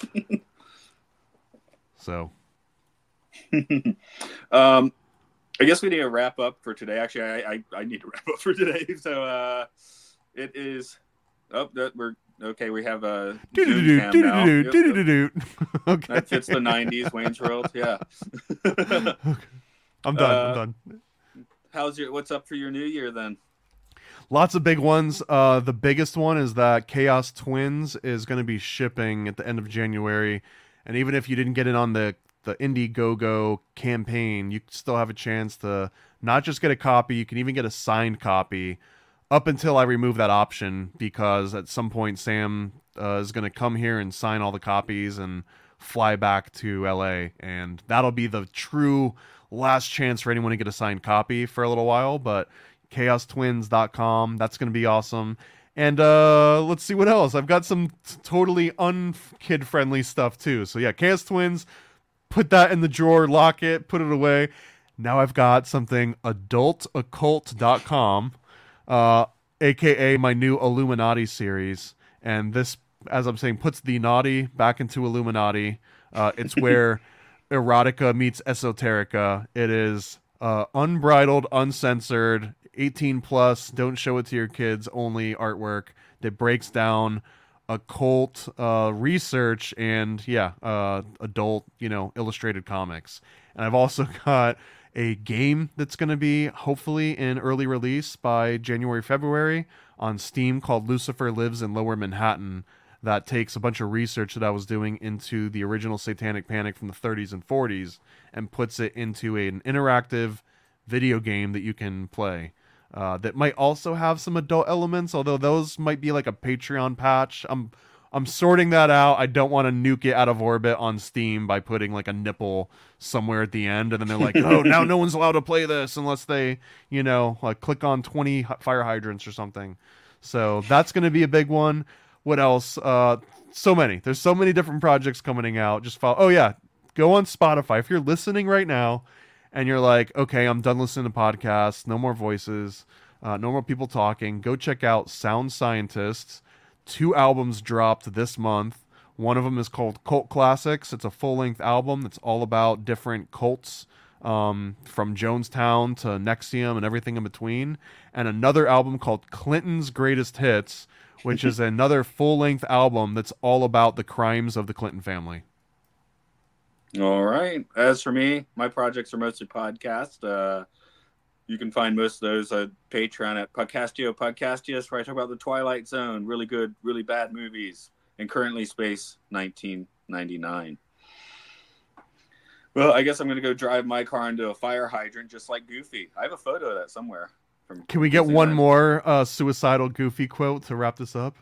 So, Um, I guess we need to wrap up for today. Actually, I I, I need to wrap up for today. So uh, it is. Oh, that we're okay. We have a Zoom cam now. Yep, yep. Okay, That fits the nineties Wayne's World. Yeah. I'm done. Uh, I'm done. How's your? What's up for your new year then? Lots of big ones. Uh, the biggest one is that Chaos Twins is going to be shipping at the end of January, and even if you didn't get in on the the Indiegogo campaign, you still have a chance to not just get a copy. You can even get a signed copy. Up until I remove that option, because at some point Sam uh, is going to come here and sign all the copies and fly back to L A, and that'll be the true last chance for anyone to get a signed copy for a little while. But chaos twins dot com, that's going to be awesome. And uh, let's see what else. I've got some t- totally un-kid friendly stuff too. So yeah, Chaos Twins, put that in the drawer, lock it, put it away. now I've got something adult occult dot com, uh, aka my new Illuminati series. And this, as I'm saying, puts the naughty back into Illuminati. Uh, it's where erotica meets esoterica. It is uh, unbridled, uncensored, eighteen plus, don't show it to your kids, only artwork that breaks down occult uh, research and, yeah, uh, adult, you know, illustrated comics. And I've also got a game that's going to be hopefully in early release by January, February on Steam called Lucifer Lives in Lower Manhattan, that takes a bunch of research that I was doing into the original Satanic Panic from the thirties and forties and puts it into an interactive video game that you can play. Uh, that might also have some adult elements, although those might be like a Patreon patch. I'm I'm sorting that out. I don't want to nuke it out of orbit on Steam by putting like a nipple somewhere at the end, and then they're like, oh, now no one's allowed to play this unless they, you know, like click on twenty fire hydrants or something. So that's going to be a big one. What else? Uh, so many. There's so many different projects coming out. Just follow. Oh yeah, go on Spotify if you're listening right now, and you're like, okay, I'm done listening to podcasts. No more voices. Uh, no more people talking. Go check out Sound Scientists. Two albums dropped this month. One of them is called Cult Classics. It's a full-length album that's all about different cults, um, from Jonestown to N X I V M and everything in between. And another album called Clinton's Greatest Hits, which is another full-length album that's all about the crimes of the Clinton family. All right. As for me, my projects are mostly podcasts. Uh, you can find most of those at Patreon at Podcastio Podcastius, where I talk about the Twilight Zone, really good, really bad movies, and currently Space nineteen ninety-nine. Well, I guess I'm going to go drive my car into a fire hydrant just like Goofy. I have a photo of that somewhere. From Can we get one more uh, suicidal Goofy quote to wrap this up?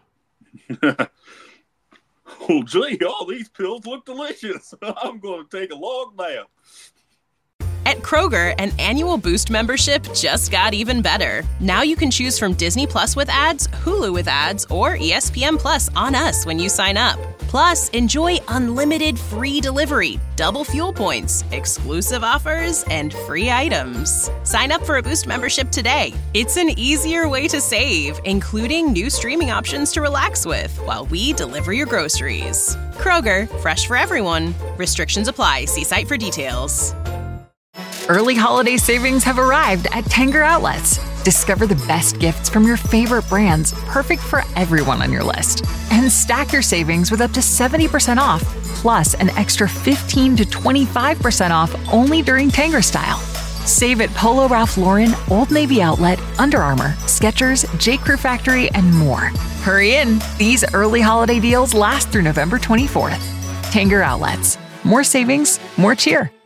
Oh, gee, all these pills look delicious. I'm going to take a long nap. At Kroger, an annual Boost membership just got even better. Now you can choose from Disney Plus with ads, Hulu with ads, or E S P N Plus on us when you sign up. Plus, enjoy unlimited free delivery, double fuel points, exclusive offers, and free items. Sign up for a Boost membership today. It's an easier way to save, including new streaming options to relax with while we deliver your groceries. Kroger, fresh for everyone. Restrictions apply. See site for details. Early holiday savings have arrived at Tanger Outlets. Discover the best gifts from your favorite brands, perfect for everyone on your list. And stack your savings with up to seventy percent off, plus an extra fifteen to twenty-five percent off only during Tanger Style. Save at Polo Ralph Lauren, Old Navy Outlet, Under Armour, Skechers, J. Crew Factory, and more. Hurry in. These early holiday deals last through November twenty-fourth. Tanger Outlets. More savings, more cheer.